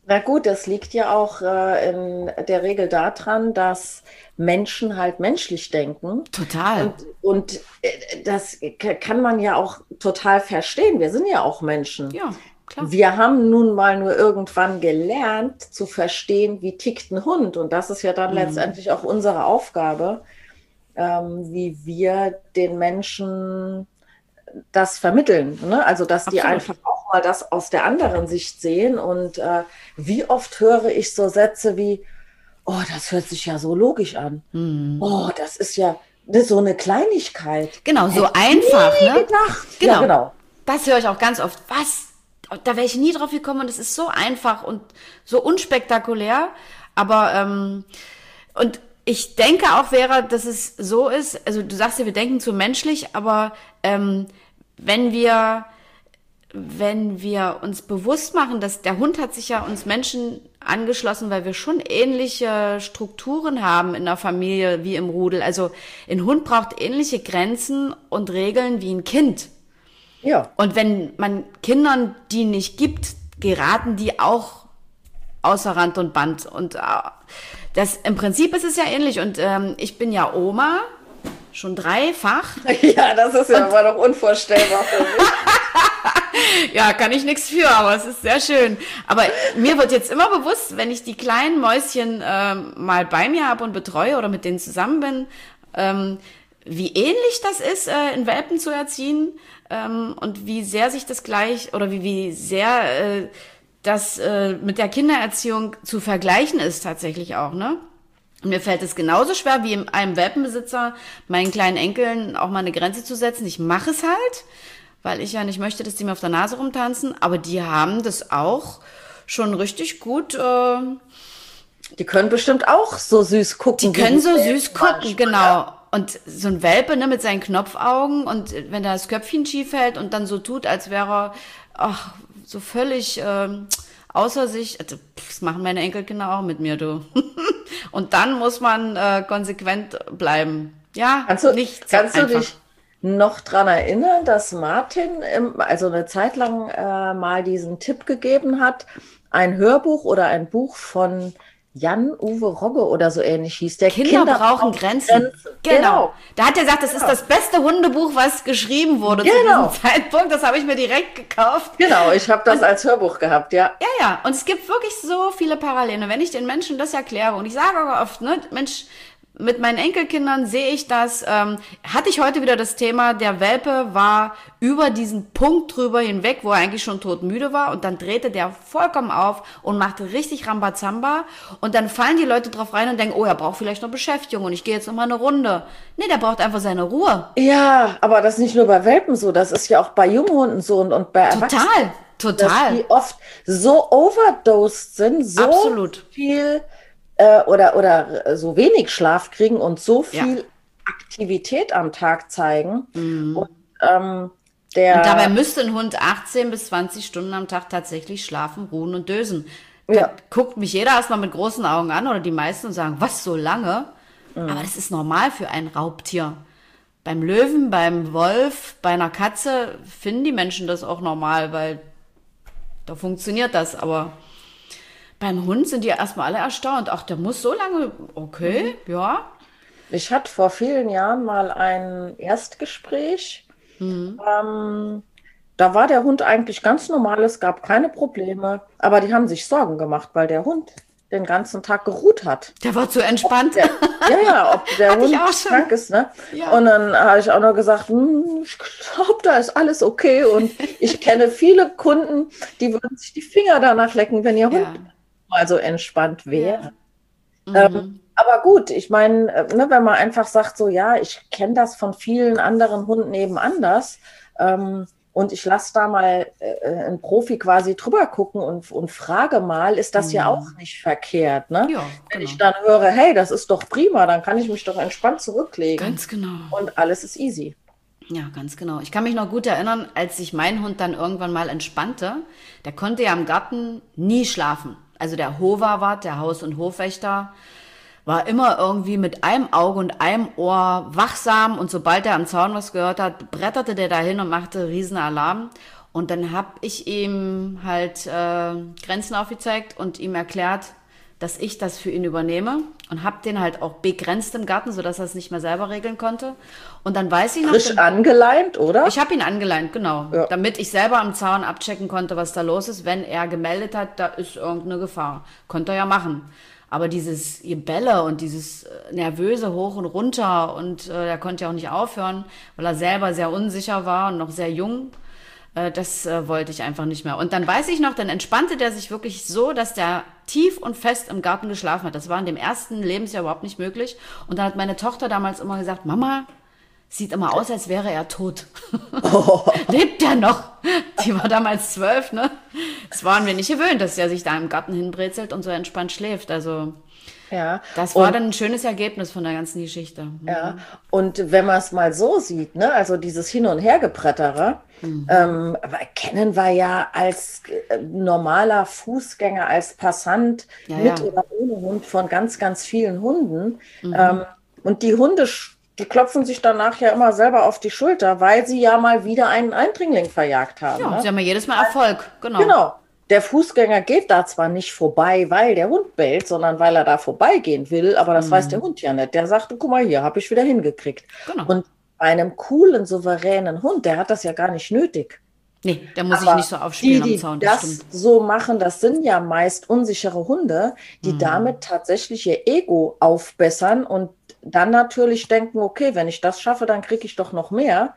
Na gut, das liegt ja auch in der Regel daran, dass Menschen halt menschlich denken. Total. Und das kann man ja auch total verstehen. Wir sind ja auch Menschen. Ja, klar. Wir haben nun mal nur irgendwann gelernt zu verstehen, wie tickt ein Hund. Und das ist ja dann letztendlich auch unsere Aufgabe, wie wir den Menschen das vermitteln. Ne? Also, dass die Absolut. einfach auch mal das aus der anderen Sicht sehen. Und wie oft höre ich so Sätze wie, oh, das hört sich ja so logisch an. Oh, das ist ja so eine Kleinigkeit. Genau, so Hätte ich einfach, nie ne? gedacht. Genau. Ja, genau. Das höre ich auch ganz oft. Was? Da wäre ich nie drauf gekommen und es ist so einfach und so unspektakulär. Aber, und ich denke auch, Vera, dass es so ist, also du sagst ja, wir denken zu menschlich, aber wenn wir, wenn wir uns bewusst machen, dass der Hund hat sich ja uns Menschen angeschlossen, weil wir schon ähnliche Strukturen haben in der Familie wie im Rudel. Also ein Hund braucht ähnliche Grenzen und Regeln wie ein Kind. Ja. Und wenn man Kindern die nicht gibt, geraten die auch außer Rand und Band. Und das im Prinzip ist es ja ähnlich. Und ich bin ja Oma, schon dreifach. Ja, das ist ja immer noch unvorstellbar für mich. Ja, kann ich nichts für, aber es ist sehr schön. Aber mir wird jetzt immer bewusst, wenn ich die kleinen Mäuschen mal bei mir habe und betreue oder mit denen zusammen bin, wie ähnlich das ist, in Welpen zu erziehen und wie sehr sich das gleich oder wie sehr das mit der Kindererziehung zu vergleichen ist tatsächlich auch, ne? Und mir fällt es genauso schwer wie einem Welpenbesitzer, meinen kleinen Enkeln auch mal eine Grenze zu setzen. Ich mache es halt, weil ich ja nicht möchte, dass die mir auf der Nase rumtanzen, aber die haben das auch schon richtig gut. Die können bestimmt auch so süß gucken. Die können so Welpen süß gucken, manchmal. genau. Und so ein Welpe, ne, mit seinen Knopfaugen und wenn er das Köpfchen schief hält und dann so tut, als wäre er so völlig außer sich. Also, das machen meine Enkelkinder auch mit mir, du. Und dann muss man konsequent bleiben. Ja, Kannst du einfach. dich noch dran erinnern, dass Martin also eine Zeit lang mal diesen Tipp gegeben hat, ein Hörbuch oder ein Buch von Jan-Uwe Rogge oder so ähnlich hieß der. Kinder brauchen Grenzen. Genau. Da hat er gesagt, das ist das beste Hundebuch, was geschrieben wurde zu diesem Zeitpunkt. Das habe ich mir direkt gekauft. Genau, ich habe das als Hörbuch gehabt, ja. Ja. Und es gibt wirklich so viele Parallelen. Und wenn ich den Menschen das erkläre, und ich sage auch oft, ne, Mensch, mit meinen Enkelkindern sehe ich das, hatte ich heute wieder das Thema, der Welpe war über diesen Punkt drüber hinweg, wo er eigentlich schon todmüde war und dann drehte der vollkommen auf und machte richtig Rambazamba und dann fallen die Leute drauf rein und denken, oh, er braucht vielleicht noch Beschäftigung und ich gehe jetzt noch mal eine Runde. Nee, der braucht einfach seine Ruhe. Ja, aber das ist nicht nur bei Welpen so, das ist ja auch bei Junghunden so und bei Erwachsenen. Total. Dass die oft so overdosed sind, so Absolut. viel oder so wenig Schlaf kriegen und so viel Aktivität am Tag zeigen. Und, Und dabei müsste ein Hund 18 bis 20 Stunden am Tag tatsächlich schlafen, ruhen und dösen. Da guckt mich jeder erstmal mit großen Augen an oder die meisten und sagen, was, so lange? Aber das ist normal für ein Raubtier. Beim Löwen, beim Wolf, bei einer Katze finden die Menschen das auch normal, weil da funktioniert das. Aber beim Hund sind die erstmal alle erstaunt. Ach, der muss so lange, okay, ja. Ich hatte vor vielen Jahren mal ein Erstgespräch. Da war der Hund eigentlich ganz normal, es gab keine Probleme, aber die haben sich Sorgen gemacht, weil der Hund den ganzen Tag geruht hat. Der war zu entspannt. Ob der Hund krank ist, ne? Ja. Und dann habe ich auch noch gesagt, ich glaube, da ist alles okay. Und ich kenne viele Kunden, die würden sich die Finger danach lecken, wenn ihr Hund mal so entspannt wäre. Aber gut, ich meine, ne, wenn man einfach sagt, so ja, ich kenne das von vielen anderen Hunden eben anders und ich lasse da mal einen Profi quasi drüber gucken und frage mal, ist das ja auch nicht verkehrt, ne? Ja, Wenn ich dann höre, hey, das ist doch prima, dann kann ich mich doch entspannt zurücklegen. Ganz genau. Und alles ist easy. Ja, ganz genau. Ich kann mich noch gut erinnern, als sich mein Hund dann irgendwann mal entspannte, der konnte ja im Garten nie schlafen. Also der Hoverwart, der Haus- und Hofwächter, war immer irgendwie mit einem Auge und einem Ohr wachsam und sobald er am Zaun was gehört hat, bretterte der dahin und machte riesen Alarm. Und dann habe ich ihm halt Grenzen aufgezeigt und ihm erklärt, dass ich das für ihn übernehme und habe den halt auch begrenzt im Garten, sodass er es nicht mehr selber regeln konnte. Und dann weiß ich noch... Frisch angeleint, oder? Ich habe ihn angeleint, genau. Ja. Damit ich selber am Zaun abchecken konnte, was da los ist, wenn er gemeldet hat, da ist irgendeine Gefahr. Konnte er ja machen. Aber dieses Gebelle und dieses nervöse hoch und runter und er konnte ja auch nicht aufhören, weil er selber sehr unsicher war und noch sehr jung. Das wollte ich einfach nicht mehr. Und dann weiß ich noch, dann entspannte der sich wirklich so, dass der tief und fest im Garten geschlafen hat. Das war in dem ersten Lebensjahr überhaupt nicht möglich. Und dann hat meine Tochter damals immer gesagt, Mama, sieht immer aus, als wäre er tot. Oh. Lebt er noch? Die war damals 12, ne? Das waren wir nicht gewöhnt, dass der sich da im Garten hinbrezelt und so entspannt schläft. Also Ja. das war dann ein schönes Ergebnis von der ganzen Geschichte. Ja, und wenn man es mal so sieht, ne, also dieses Hin- und Hergebrettere, aber kennen wir ja als normaler Fußgänger, als Passant Ja, mit ja. oder ohne Hund von ganz, ganz vielen Hunden. Und die Hunde, die klopfen sich danach ja immer selber auf die Schulter, weil sie ja mal wieder einen Eindringling verjagt haben. Ja, Ne? sie haben ja jedes Mal Erfolg, genau. Genau. Der Fußgänger geht da zwar nicht vorbei, weil der Hund bellt, sondern weil er da vorbeigehen will, aber das weiß der Hund ja nicht. Der sagt, guck mal hier, habe ich wieder hingekriegt. Genau. Und bei einem coolen, souveränen Hund, der hat das ja gar nicht nötig. Nee, der muss sich Aber nicht so aufspielen die am Zaun, das das stimmt. so machen, das sind ja meist unsichere Hunde, die damit tatsächlich ihr Ego aufbessern und dann natürlich denken, okay, wenn ich das schaffe, dann kriege ich doch noch mehr.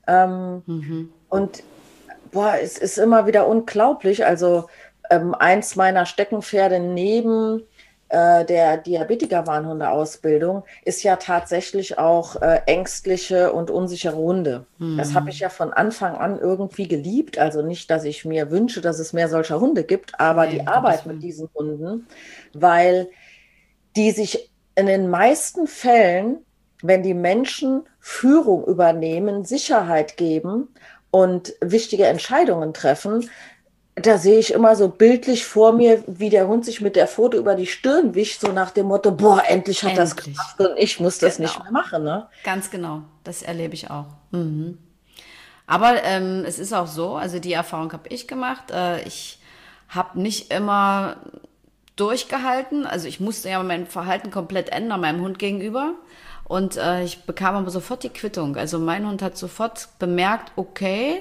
Und boah, es ist immer wieder unglaublich. Also eins meiner Steckenpferde neben der Diabetiker-Warnhunde-Ausbildung ist ja tatsächlich auch ängstliche und unsichere Hunde. Das habe ich ja von Anfang an irgendwie geliebt. Also nicht, dass ich mir wünsche, dass es mehr solcher Hunde gibt, aber Nee, die um Gottes Arbeit Willen. mit diesen Hunden, weil die sich in den meisten Fällen, wenn die Menschen Führung übernehmen, Sicherheit geben und wichtige Entscheidungen treffen, da sehe ich immer so bildlich vor mir, wie der Hund sich mit der Pfote über die Stirn wischt, so nach dem Motto, boah, endlich hat das Endlich. gemacht und ich muss das Genau. nicht mehr machen. Ne? Ganz genau, das erlebe ich auch. Aber es ist auch so, also die Erfahrung habe ich gemacht. Ich habe nicht immer durchgehalten. Also ich musste ja mein Verhalten komplett ändern meinem Hund gegenüber. Und ich bekam aber sofort die Quittung. Also mein Hund hat sofort bemerkt, okay,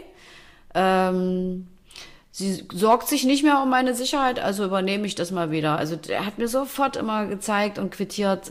sie sorgt sich nicht mehr um meine Sicherheit, also übernehme ich das mal wieder. Also der hat mir sofort immer gezeigt und quittiert,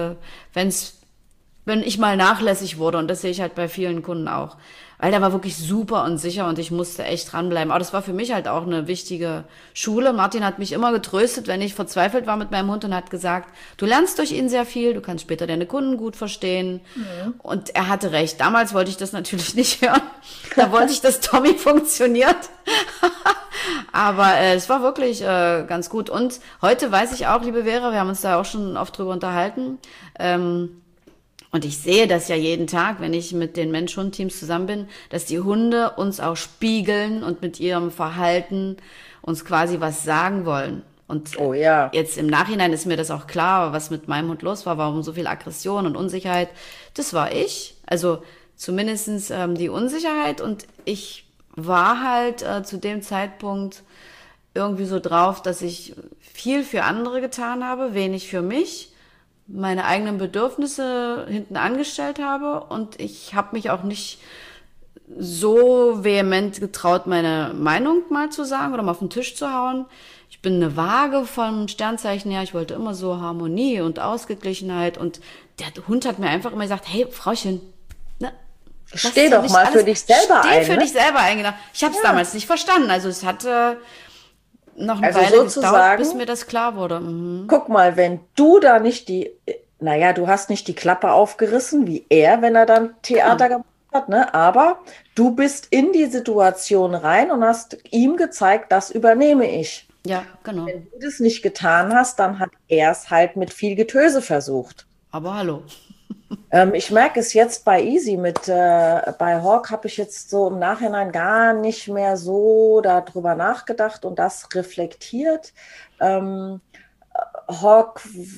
wenn ich mal nachlässig wurde. Und das sehe ich halt bei vielen Kunden auch. Weil der war wirklich super unsicher und ich musste echt dranbleiben. Aber das war für mich halt auch eine wichtige Schule. Martin hat mich immer getröstet, wenn ich verzweifelt war mit meinem Hund und hat gesagt, du lernst durch ihn sehr viel, du kannst später deine Kunden gut verstehen. Und er hatte recht. Damals wollte ich das natürlich nicht hören. Da wollte ich, dass Tommy funktioniert. Aber es war wirklich ganz gut. Und heute weiß ich auch, liebe Vera, wir haben uns da auch schon oft drüber unterhalten, und ich sehe das ja jeden Tag, wenn ich mit den Mensch-Hund-Teams zusammen bin, dass die Hunde uns auch spiegeln und mit ihrem Verhalten uns quasi was sagen wollen. Und Oh ja. jetzt im Nachhinein ist mir das auch klar, was mit meinem Hund los war, warum so viel Aggression und Unsicherheit. Das war ich, also zumindestens die Unsicherheit. Und ich war halt zu dem Zeitpunkt irgendwie so drauf, dass ich viel für andere getan habe, wenig für mich, meine eigenen Bedürfnisse hinten angestellt habe und ich habe mich auch nicht so vehement getraut, meine Meinung mal zu sagen oder mal auf den Tisch zu hauen. Ich bin eine Waage vom Sternzeichen her. Ich wollte immer so Harmonie und Ausgeglichenheit und der Hund hat mir einfach immer gesagt, hey, Frauchen, ne, Steh doch mal für dich selber ein. Steh für Ne? dich selber ein, genau. Ich habe es damals nicht verstanden. Also es hat noch eine Also Weile gedauert, sozusagen, bis mir das klar wurde. guck mal, wenn du da nicht naja, du hast nicht die Klappe aufgerissen, wie er, wenn er dann Theater gemacht hat, ne? Aber du bist in die Situation rein und hast ihm gezeigt, das übernehme ich. Ja, genau. Wenn du das nicht getan hast, dann hat er es halt mit viel Getöse versucht. Aber hallo. Ich merke es jetzt bei Easy bei Hawk habe ich jetzt so im Nachhinein gar nicht mehr so darüber nachgedacht und das reflektiert. Hawk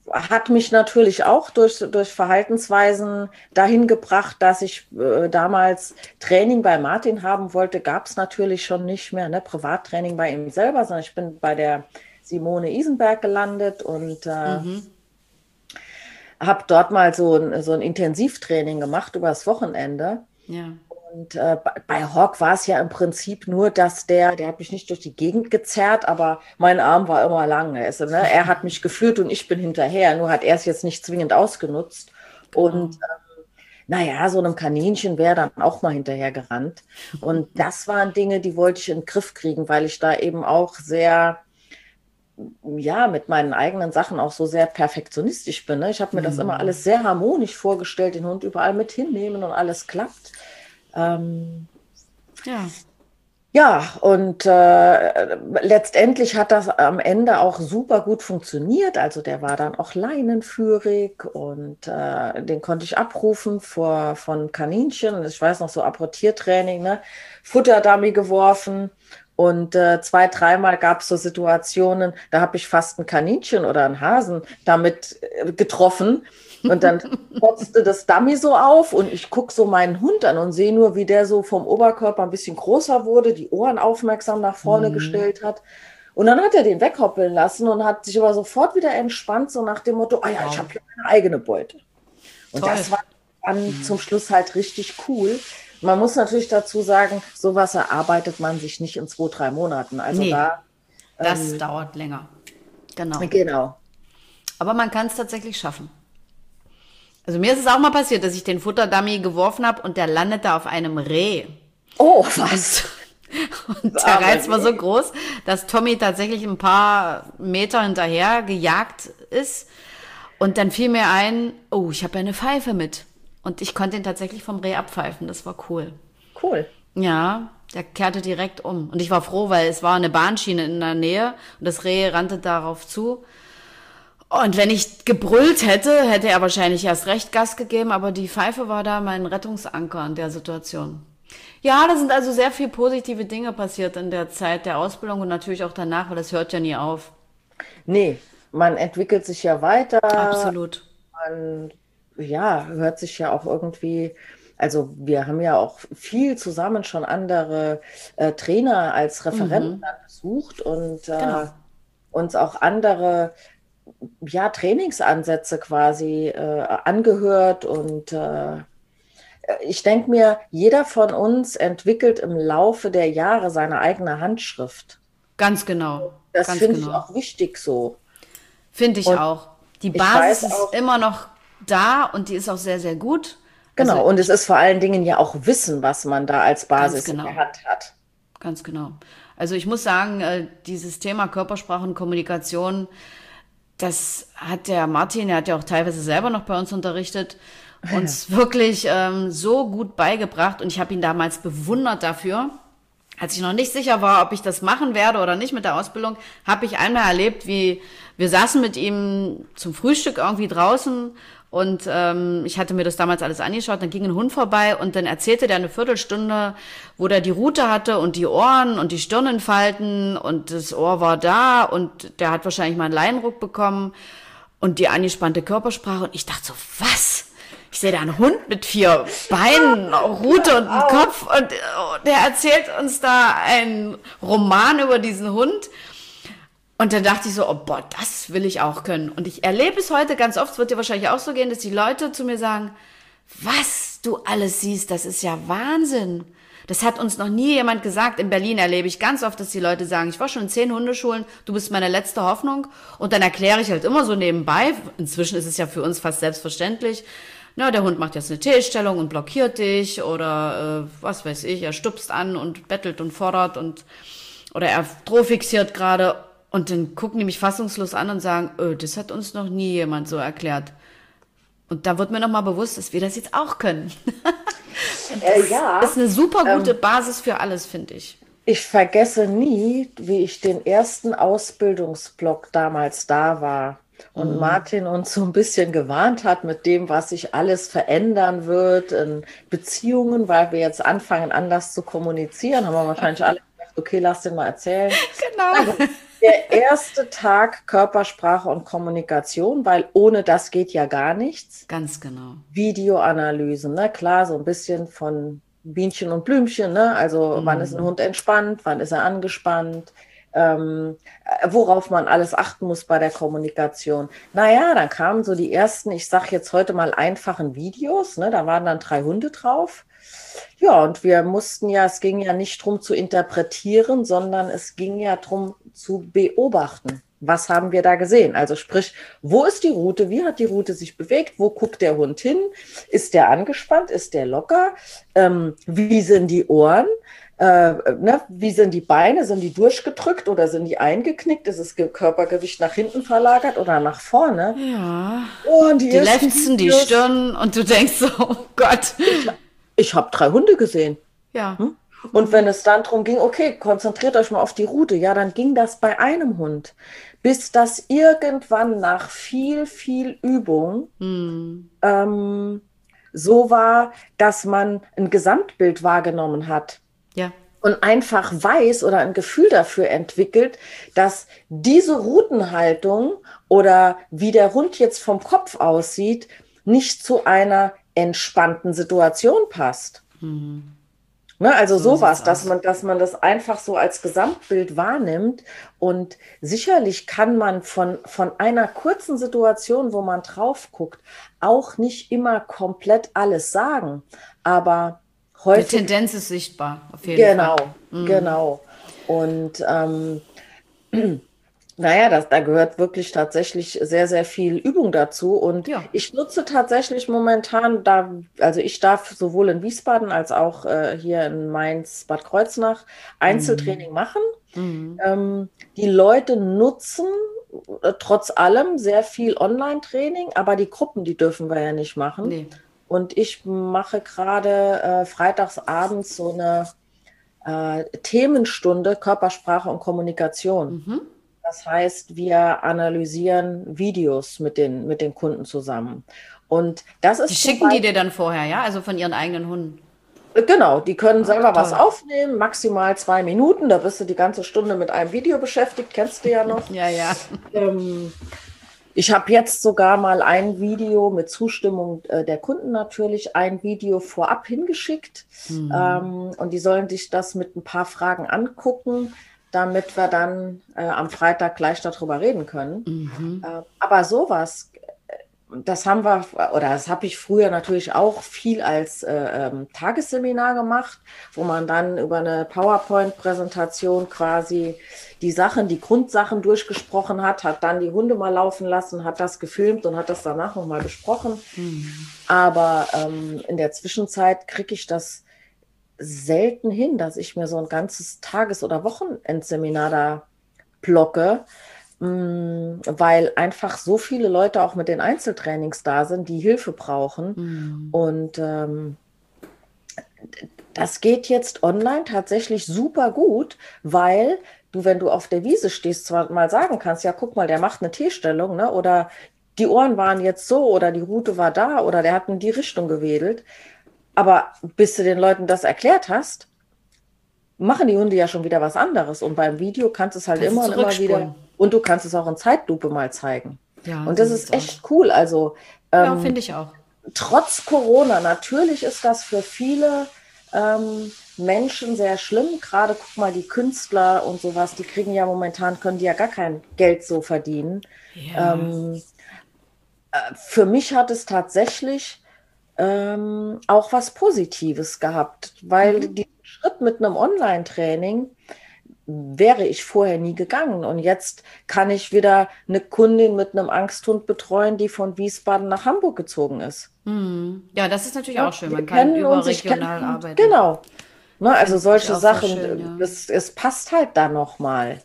hat mich natürlich auch durch Verhaltensweisen dahin gebracht, dass ich damals Training bei Martin haben wollte, gab es natürlich schon nicht mehr, ne? Privattraining bei ihm selber, sondern ich bin bei der Simone Isenberg gelandet und habe dort mal so ein Intensivtraining gemacht über das Wochenende. Ja. Und bei Hawk war es ja im Prinzip nur, dass der hat mich nicht durch die Gegend gezerrt, aber mein Arm war immer lang. Also, ne? Er hat mich geführt und ich bin hinterher, nur hat er es jetzt nicht zwingend ausgenutzt. Genau. Und naja, so einem Kaninchen wäre dann auch mal hinterher gerannt. Und das waren Dinge, die wollte ich in den Griff kriegen, weil ich da eben auch sehr, ja, mit meinen eigenen Sachen auch so sehr perfektionistisch bin. Ne? Ich habe mir das immer alles sehr harmonisch vorgestellt, den Hund überall mit hinnehmen und alles klappt. Ja, und letztendlich hat das am Ende auch super gut funktioniert. Also der war dann auch leinenführig und den konnte ich abrufen von Kaninchen. Ich weiß noch, so Apportiertraining, ne? Futterdummy geworfen. Und 2-, 3-mal gab es so Situationen, da habe ich fast ein Kaninchen oder einen Hasen damit getroffen. Und dann potzte das Dummy so auf und ich gucke so meinen Hund an und sehe nur, wie der so vom Oberkörper ein bisschen größer wurde, die Ohren aufmerksam nach vorne gestellt hat. Und dann hat er den weghoppeln lassen und hat sich aber sofort wieder entspannt, so nach dem Motto, ja, ich habe hier meine eigene Beute. Und Toll. das war dann zum Schluss halt richtig cool. Man muss natürlich dazu sagen, sowas erarbeitet man sich nicht in 2, 3 Monaten. Also Nee, das dauert länger. Genau. Aber man kann es tatsächlich schaffen. Also mir ist es auch mal passiert, dass ich den Futterdummy geworfen habe und der landete auf einem Reh. Oh, was? Und der Reiz war so groß, dass Tommy tatsächlich ein paar Meter hinterher gejagt ist. Und dann fiel mir ein, oh, ich habe ja eine Pfeife mit. Und ich konnte ihn tatsächlich vom Reh abpfeifen. Das war cool. Cool. Ja, der kehrte direkt um. Und ich war froh, weil es war eine Bahnschiene in der Nähe und das Reh rannte darauf zu. Und wenn ich gebrüllt hätte, hätte er wahrscheinlich erst recht Gas gegeben, aber die Pfeife war da mein Rettungsanker in der Situation. Ja, da sind also sehr viele positive Dinge passiert in der Zeit der Ausbildung und natürlich auch danach, weil das hört ja nie auf. Nee, man entwickelt sich ja weiter. Absolut. Man, ja, hört sich ja auch irgendwie, also wir haben ja auch viel zusammen schon andere Trainer als Referenten dann besucht und uns auch andere Trainingsansätze quasi angehört und ich denke mir, jeder von uns entwickelt im Laufe der Jahre seine eigene Handschrift. Ganz genau. Das finde ich auch wichtig so. Finde ich Und auch. Die ich Basis weiß ist auch- immer noch da und die ist auch sehr, sehr gut. Genau, Also, und es ist vor allen Dingen ja auch Wissen, was man da als Basis genau. in der Hand hat. Ganz genau. Also ich muss sagen, dieses Thema Körpersprache und Kommunikation, das hat der Martin, er hat ja auch teilweise selber noch bei uns unterrichtet, uns wirklich so gut beigebracht und ich habe ihn damals bewundert dafür. Als ich noch nicht sicher war, ob ich das machen werde oder nicht mit der Ausbildung, habe ich einmal erlebt, wie wir saßen mit ihm zum Frühstück irgendwie draußen und ich hatte mir das damals alles angeschaut, dann ging ein Hund vorbei und dann erzählte der eine Viertelstunde, wo der die Rute hatte und die Ohren und die Stirnenfalten und das Ohr war da und der hat wahrscheinlich mal einen Leinenruck bekommen und die angespannte Körpersprache und ich dachte so, was? Ich sehe da einen Hund mit 4 Beinen, Rute und einem Kopf und der erzählt uns da einen Roman über diesen Hund. Und dann dachte ich so, oh boah, das will ich auch können. Und ich erlebe es heute ganz oft, es wird dir wahrscheinlich auch so gehen, dass die Leute zu mir sagen, was du alles siehst, das ist ja Wahnsinn. Das hat uns noch nie jemand gesagt. In Berlin erlebe ich ganz oft, dass die Leute sagen, ich war schon in 10 Hundeschulen, du bist meine letzte Hoffnung. Und dann erkläre ich halt immer so nebenbei, inzwischen ist es ja für uns fast selbstverständlich, na, der Hund macht jetzt eine T-Stellung und blockiert dich oder was weiß ich, er stupst an und bettelt und fordert und oder er drohfixiert gerade und dann gucken die mich fassungslos an und sagen, das hat uns noch nie jemand so erklärt. Und da wird mir nochmal bewusst, dass wir das jetzt auch können. Das ist eine super gute Basis für alles, finde ich. Ich vergesse nie, wie ich den ersten Ausbildungsblock damals da war. Und Martin uns so ein bisschen gewarnt hat mit dem, was sich alles verändern wird in Beziehungen, weil wir jetzt anfangen, anders zu kommunizieren, haben wir wahrscheinlich alle gesagt, okay, lass den mal erzählen. Genau. Der erste Tag Körpersprache und Kommunikation, weil ohne das geht ja gar nichts. Ganz genau. Videoanalysen, ne? Klar, so ein bisschen von Bienchen und Blümchen, ne? Also wann ist ein Hund entspannt, wann ist er angespannt, worauf man alles achten muss bei der Kommunikation. Naja, dann kamen so die ersten, ich sage jetzt heute mal einfachen Videos, ne? Da waren dann 3 Hunde drauf. Ja, und wir mussten ja, es ging ja nicht darum zu interpretieren, sondern es ging ja darum zu beobachten. Was haben wir da gesehen? Also sprich, wo ist die Route? Wie hat die Route sich bewegt? Wo guckt der Hund hin? Ist der angespannt? Ist der locker? Wie sind die Ohren? Ne? Wie sind die Beine? Sind die durchgedrückt oder sind die eingeknickt? Ist das Körpergewicht nach hinten verlagert oder nach vorne? Ja. Und Die lefzen die Stirn und du denkst so, oh Gott. Ich habe 3 Hunde gesehen. Ja. Und wenn es dann darum ging, okay, konzentriert euch mal auf die Route, ja, dann ging das bei einem Hund, bis das irgendwann nach viel, viel Übung so war, dass man ein Gesamtbild wahrgenommen hat. Ja. Und einfach weiß oder ein Gefühl dafür entwickelt, dass diese Routenhaltung oder wie der Hund jetzt vom Kopf aussieht, nicht zu einer entspannten Situation passt. Ne, also So sowas, sieht's dass man das einfach so als Gesamtbild wahrnimmt. Und sicherlich kann man von einer kurzen Situation, wo man drauf guckt, auch nicht immer komplett alles sagen. Aber Die häufig, Tendenz ist sichtbar, auf jeden Fall. genau. Und naja, da gehört wirklich tatsächlich sehr, sehr viel Übung dazu. Und Ja. ich nutze tatsächlich momentan, also ich darf sowohl in Wiesbaden als auch hier in Mainz, Bad Kreuznach Einzeltraining machen. Die Leute nutzen trotz allem sehr viel Online-Training, aber die Gruppen, die dürfen wir ja nicht machen. Nee. Und ich mache gerade freitags abends so eine Themenstunde Körpersprache und Kommunikation. Das heißt, wir analysieren Videos mit den Kunden zusammen. Und das ist Die schicken die dir dann vorher, ja? Also von ihren eigenen Hunden. Genau, die können selber was toll. aufnehmen, maximal 2 Minuten. Da bist du die ganze Stunde mit einem Video beschäftigt, kennst du ja noch. Ja, ja. Ich habe jetzt sogar mal ein Video mit Zustimmung der Kunden natürlich, ein Video vorab hingeschickt. Und die sollen sich das mit ein paar Fragen angucken, damit wir dann am Freitag gleich darüber reden können. Aber sowas, das habe ich früher natürlich auch viel als Tagesseminar gemacht, wo man dann über eine PowerPoint-Präsentation quasi die Grundsachen durchgesprochen hat dann die Hunde mal laufen lassen, hat das gefilmt und hat das danach nochmal besprochen. Aber in der Zwischenzeit kriege ich das selten hin, dass ich mir so ein ganzes Tages- oder Wochenendseminar da blocke, weil einfach so viele Leute auch mit den Einzeltrainings da sind, die Hilfe brauchen. Und das geht jetzt online tatsächlich super gut, weil du, wenn du auf der Wiese stehst, zwar mal sagen kannst, ja, guck mal, der macht eine T-Stellung, ne? Oder die Ohren waren jetzt so oder die Rute war da oder der hat in die Richtung gewedelt. Aber bis du den Leuten das erklärt hast, machen die Hunde ja schon wieder was anderes. Und beim Video kannst du es halt immer und immer wieder. Und du kannst es auch in Zeitlupe mal zeigen. Ja, und so das ist sieht's echt cool. Also Ja, finde ich auch. trotz Corona, natürlich ist das für viele Menschen sehr schlimm. Gerade guck mal, die Künstler und sowas, die kriegen ja momentan, können die ja gar kein Geld so verdienen. Ja. Für mich hat es tatsächlich auch was Positives gehabt, weil diesen Schritt mit einem Online-Training wäre ich vorher nie gegangen. Und jetzt kann ich wieder eine Kundin mit einem Angsthund betreuen, die von Wiesbaden nach Hamburg gezogen ist. Ja, das ist natürlich auch schön. Wir Man kann kennen uns, ich überregional kenn- arbeiten. Genau. Ne, also ich solche auch voll Sachen, schön, ja. es passt halt da nochmal.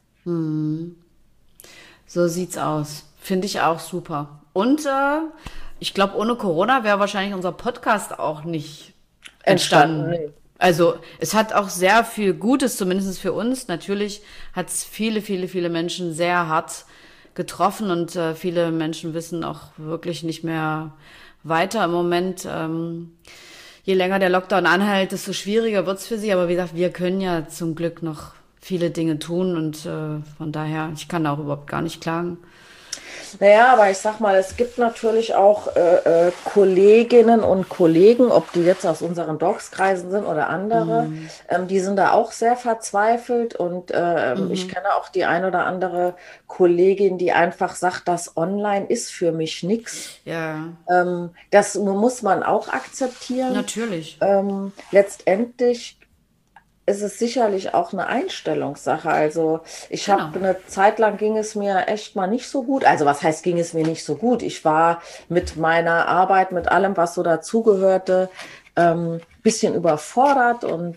So sieht's aus. Finde ich auch super. Und ich glaube, ohne Corona wäre wahrscheinlich unser Podcast auch nicht entstanden. Nee. Also es hat auch sehr viel Gutes, zumindest für uns. Natürlich hat es viele, viele, viele Menschen sehr hart getroffen und viele Menschen wissen auch wirklich nicht mehr weiter im Moment. Je länger der Lockdown anhält, desto schwieriger wird's für sie. Aber wie gesagt, wir können ja zum Glück noch viele Dinge tun und von daher, ich kann da auch überhaupt gar nicht klagen. Naja, aber ich sag mal, es gibt natürlich auch Kolleginnen und Kollegen, ob die jetzt aus unseren Docs-Kreisen sind oder andere, die sind da auch sehr verzweifelt und ich kenne auch die ein oder andere Kollegin, die einfach sagt, das Online ist für mich nichts. Ja, Das muss man auch akzeptieren. natürlich. Letztendlich ist es sicherlich auch eine Einstellungssache. Also ich Genau. habe eine Zeit lang ging es mir echt mal nicht so gut. Also was heißt, ging es mir nicht so gut? Ich war mit meiner Arbeit, mit allem, was so dazugehörte, bisschen überfordert und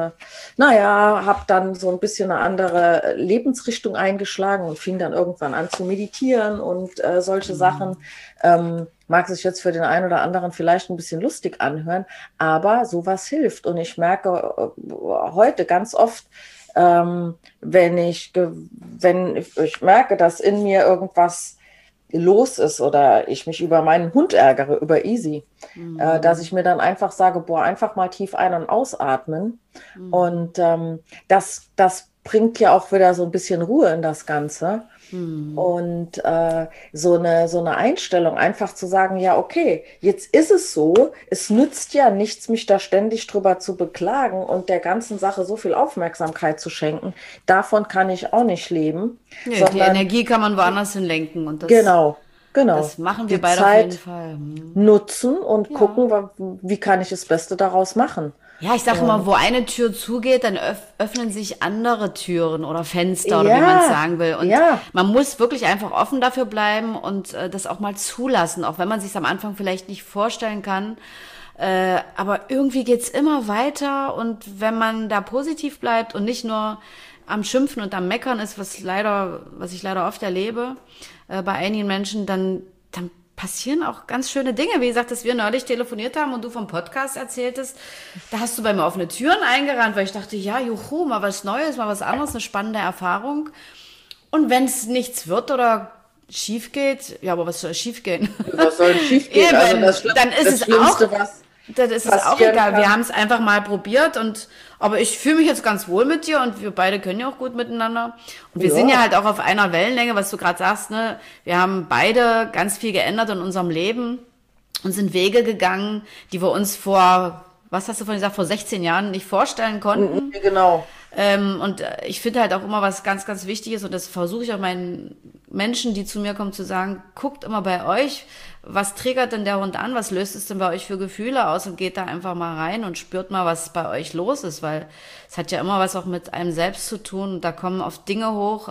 naja, habe dann so ein bisschen eine andere Lebensrichtung eingeschlagen und fing dann irgendwann an zu meditieren und solche Sachen. Mag sich jetzt für den einen oder anderen vielleicht ein bisschen lustig anhören, aber sowas hilft. Und ich merke heute ganz oft, wenn ich merke, dass in mir irgendwas los ist oder ich mich über meinen Hund ärgere, über Easy, dass ich mir dann einfach sage, boah, einfach mal tief ein- und ausatmen. Und das bringt ja auch wieder so ein bisschen Ruhe in das Ganze. Und so eine Einstellung, einfach zu sagen, ja, okay, jetzt ist es so, es nützt ja nichts, mich da ständig drüber zu beklagen und der ganzen Sache so viel Aufmerksamkeit zu schenken. Davon kann ich auch nicht leben. Nee, die Sondern, Energie kann man woanders hin lenken und genau. das machen wir Die beide auf jeden Zeit Fall. nutzen und Ja. gucken, wie kann ich das Beste daraus machen. Ja, ich sage immer, wo eine Tür zugeht, dann öffnen sich andere Türen oder Fenster oder wie man es sagen will. Und ja. man muss wirklich einfach offen dafür bleiben und das auch mal zulassen, auch wenn man sich am Anfang vielleicht nicht vorstellen kann. Aber irgendwie geht's immer weiter und wenn man da positiv bleibt und nicht nur am Schimpfen und am Meckern ist, was ich leider oft erlebe bei einigen Menschen, dann passieren auch ganz schöne Dinge. Wie gesagt, dass wir neulich telefoniert haben und du vom Podcast erzähltest, da hast du bei mir offene Türen eingerannt, weil ich dachte, ja, juhu, mal was Neues, mal was anderes, eine spannende Erfahrung. Und wenn es nichts wird oder schief geht, ja, aber was soll schief gehen? Was soll schief gehen? Eben, Also dann ist es Schlimmste, auch, was das ist es auch passieren egal. kann. Wir haben es einfach mal probiert aber ich fühle mich jetzt ganz wohl mit dir und wir beide können ja auch gut miteinander. Und wir Ja. sind ja halt auch auf einer Wellenlänge, was du gerade sagst, ne? Wir haben beide ganz viel geändert in unserem Leben und sind Wege gegangen, die wir uns was hast du vorhin gesagt, vor 16 Jahren nicht vorstellen konnten. Genau. Und ich finde halt auch immer, was ganz, ganz wichtig ist, und das versuche ich auch meinen Menschen, die zu mir kommen, zu sagen, guckt immer bei euch, was triggert denn der Hund an, was löst es denn bei euch für Gefühle aus und geht da einfach mal rein und spürt mal, was bei euch los ist, weil es hat ja immer was auch mit einem selbst zu tun und da kommen oft Dinge hoch,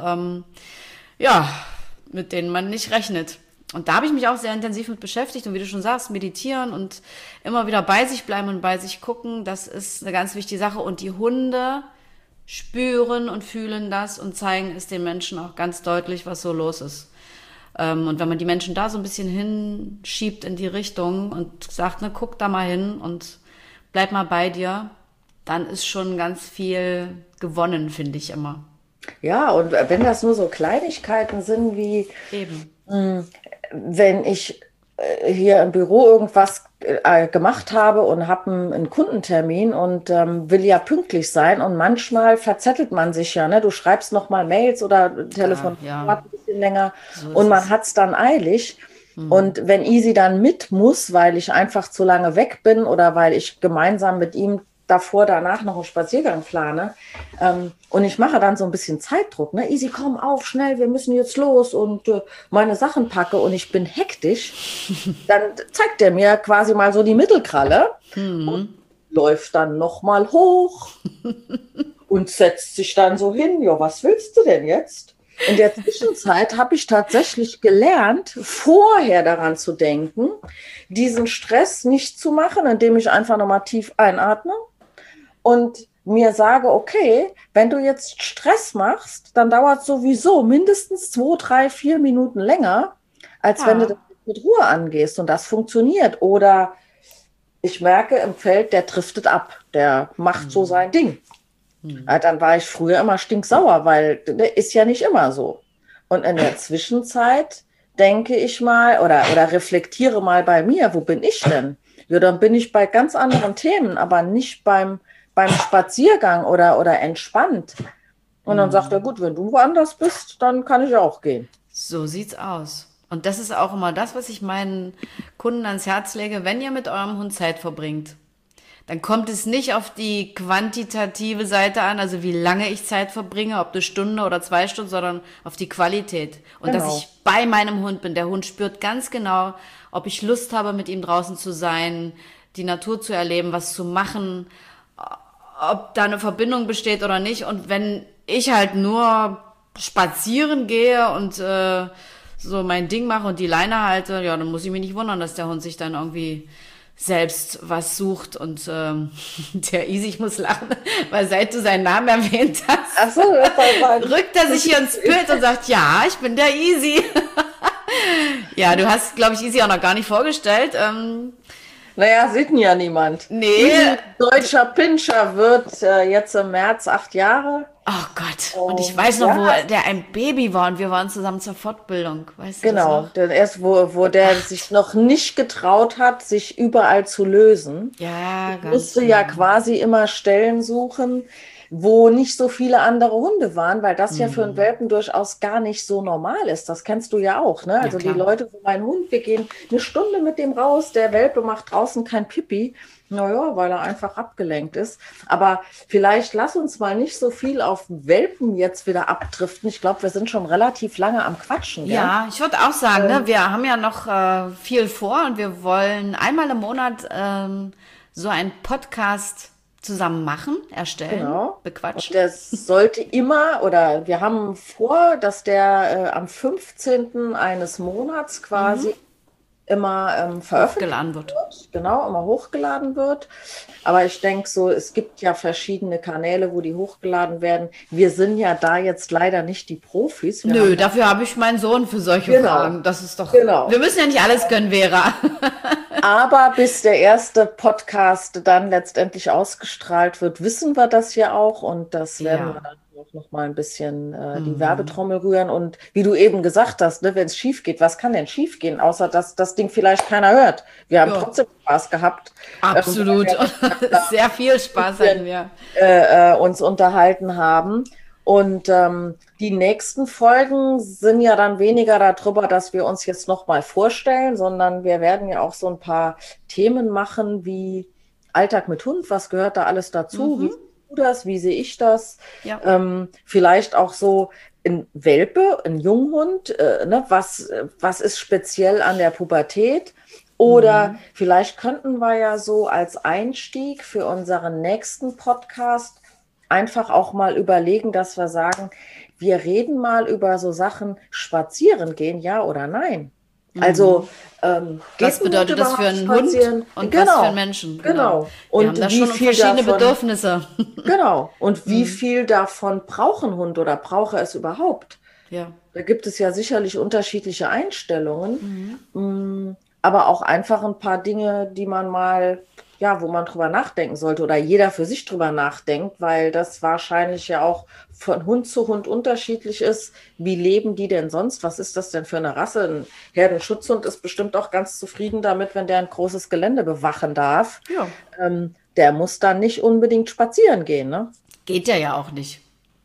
mit denen man nicht rechnet. Und da habe ich mich auch sehr intensiv mit beschäftigt und wie du schon sagst, meditieren und immer wieder bei sich bleiben und bei sich gucken, das ist eine ganz wichtige Sache und die Hunde spüren und fühlen das und zeigen es den Menschen auch ganz deutlich, was so los ist. Und wenn man die Menschen da so ein bisschen hinschiebt in die Richtung und sagt, ne, guck da mal hin und bleib mal bei dir, dann ist schon ganz viel gewonnen, finde ich immer. Ja, und wenn das nur so Kleinigkeiten sind wie Eben. wenn ich hier im Büro irgendwas gemacht habe und habe einen Kundentermin und will ja pünktlich sein und manchmal verzettelt man sich ja, ne? Du schreibst noch mal Mails oder Telefon Ja. dauert ein bisschen länger So ist und man es. hat es dann eilig. Und wenn Easy dann mit muss, weil ich einfach zu lange weg bin oder weil ich gemeinsam mit ihm davor, danach noch einen Spaziergang plane. Und ich mache dann so ein bisschen Zeitdruck. Ne? Easy, komm auf, schnell, wir müssen jetzt los und meine Sachen packe und ich bin hektisch. Dann zeigt er mir quasi mal so die Mittelkralle und läuft dann nochmal hoch und setzt sich dann so hin. Ja, was willst du denn jetzt? In der Zwischenzeit habe ich tatsächlich gelernt, vorher daran zu denken, diesen Stress nicht zu machen, indem ich einfach nochmal tief einatme und mir sage, okay, wenn du jetzt Stress machst, dann dauert es sowieso mindestens 2, 3, 4 Minuten länger, als wenn du das mit Ruhe angehst und das funktioniert. Oder ich merke im Feld, der driftet ab, der macht so sein Ding. Ja, dann war ich früher immer stinksauer, weil der ist ja nicht immer so. Und in der Zwischenzeit denke ich mal oder reflektiere mal bei mir, wo bin ich denn? Ja, dann bin ich bei ganz anderen Themen, aber nicht beim Spaziergang oder entspannt. Und dann sagt er, gut, wenn du woanders bist, dann kann ich auch gehen. So sieht's aus. Und das ist auch immer das, was ich meinen Kunden ans Herz lege. Wenn ihr mit eurem Hund Zeit verbringt, dann kommt es nicht auf die quantitative Seite an, also wie lange ich Zeit verbringe, ob eine Stunde oder 2 Stunden, sondern auf die Qualität. Und dass ich bei meinem Hund bin. Der Hund spürt ganz genau, ob ich Lust habe, mit ihm draußen zu sein, die Natur zu erleben, was zu machen, ob da eine Verbindung besteht oder nicht. Und wenn ich halt nur spazieren gehe und so mein Ding mache und die Leine halte, ja, dann muss ich mich nicht wundern, dass der Hund sich dann irgendwie selbst was sucht. Und der Easy, ich muss lachen, weil seit du seinen Namen erwähnt hast, Ach so, rückt er sich hier ins Bild und sagt, ja, ich bin der Easy. Ja, du hast, glaube ich, Easy auch noch gar nicht vorgestellt. Naja, sieht ihn ja niemand. Nee. Deutscher Pinscher wird jetzt im März 8 Jahre. Oh Gott. Und ich weiß noch, wo der ein Baby war und wir waren zusammen zur Fortbildung. Weißt du Genau, das noch? denn erst wo der sich noch nicht getraut hat, sich überall zu lösen. Ja, Ich ganz musste ja quasi immer Stellen suchen, wo nicht so viele andere Hunde waren, weil das ja für einen Welpen durchaus gar nicht so normal ist. Das kennst du ja auch, ne? Also die klar. Leute, wo mein Hund, wir gehen eine Stunde mit dem raus, der Welpe macht draußen kein Pipi. Naja, weil er einfach abgelenkt ist. Aber vielleicht lass uns mal nicht so viel auf Welpen jetzt wieder abdriften. Ich glaube, wir sind schon relativ lange am Quatschen. Gell? Ja, ich würde auch sagen, ne, wir haben ja noch viel vor und wir wollen einmal im Monat so einen Podcast zusammen machen, erstellen, Genau. bequatschen. Und das sollte immer, oder wir haben vor, dass der am 15. eines Monats quasi immer veröffentlicht Geladen wird. Genau, immer hochgeladen wird. Aber ich denke so, es gibt ja verschiedene Kanäle, wo die hochgeladen werden. Wir sind ja da jetzt leider nicht die Profis. Wir Nö, haben dafür habe ich meinen Sohn für solche Genau. Fragen. Das ist doch. Genau. Wir müssen ja nicht alles können, Vera. Aber bis der erste Podcast dann letztendlich ausgestrahlt wird, wissen wir das ja auch. Und das werden Ja. wir dann auch noch mal ein bisschen die Werbetrommel rühren. Und wie du eben gesagt hast, ne, wenn es schief geht, was kann denn schief gehen, außer dass das Ding vielleicht keiner hört? Wir haben Ja. trotzdem Spaß gehabt. Absolut. Sehr viel Spaß hatten wir. Uns unterhalten haben. Und die nächsten Folgen sind ja dann weniger darüber, dass wir uns jetzt nochmal vorstellen, sondern wir werden ja auch so ein paar Themen machen wie Alltag mit Hund, was gehört da alles dazu, wie siehst du das, wie sehe ich das? Ja. Vielleicht auch so ein Welpe, ein Junghund, ne? Was ist speziell an der Pubertät? Oder vielleicht könnten wir ja so als Einstieg für unseren nächsten Podcast einfach auch mal überlegen, dass wir sagen, wir reden mal über so Sachen, spazieren gehen, ja oder nein. Also Was bedeutet das für einen Hund und was für einen Menschen? Genau. Wir haben da schon verschiedene Bedürfnisse. Genau. Und wie viel davon braucht ein Hund oder braucht er es überhaupt? Ja. Da gibt es ja sicherlich unterschiedliche Einstellungen, aber auch einfach ein paar Dinge, die man mal, ja, wo man drüber nachdenken sollte oder jeder für sich drüber nachdenkt, weil das wahrscheinlich ja auch von Hund zu Hund unterschiedlich ist. Wie leben die denn sonst? Was ist das denn für eine Rasse? Ein Herdenschutzhund ist bestimmt auch ganz zufrieden damit, wenn der ein großes Gelände bewachen darf. Ja. Der muss dann nicht unbedingt spazieren gehen, ne? Geht ja auch nicht.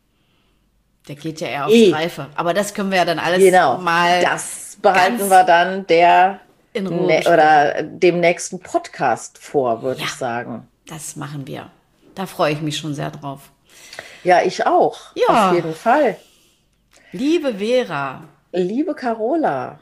Der geht ja eher auf Streife. Aber das können wir ja dann alles mal. Das behalten wir dann in Ruhe oder dem nächsten Podcast vor, würde ich sagen. Das machen wir. Da freue ich mich schon sehr drauf. Ja, ich auch. Ja. Auf jeden Fall. Liebe Vera. Liebe Carola.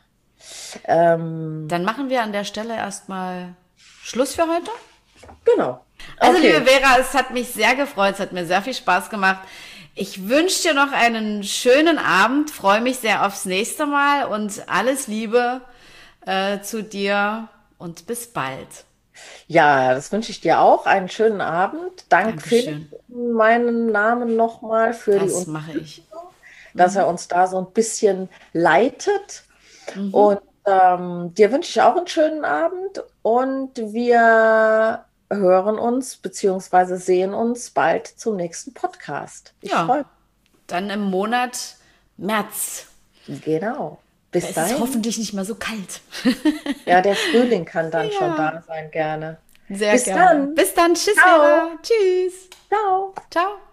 Dann machen wir an der Stelle erstmal Schluss für heute. Genau. Also, Okay. liebe Vera, es hat mich sehr gefreut. Es hat mir sehr viel Spaß gemacht. Ich wünsche dir noch einen schönen Abend. Freue mich sehr aufs nächste Mal und alles Liebe zu dir und bis bald. Ja, das wünsche ich dir auch. Einen schönen Abend. Dank Dankeschön. Philipp, meinen Namen nochmal für Das die mache ich. dass er uns da so ein bisschen leitet. Und dir wünsche ich auch einen schönen Abend und wir hören uns bzw. sehen uns bald zum nächsten Podcast. Ich Ja. freue mich. Dann im Monat März. Genau. Bis Es ist dahin. hoffentlich nicht mehr so kalt. Ja, der Frühling kann dann Ja. schon da sein, gerne. Sehr Bis gerne. dann. Bis dann. Tschüss, Ciao. Vera. Tschüss. Ciao. Ciao.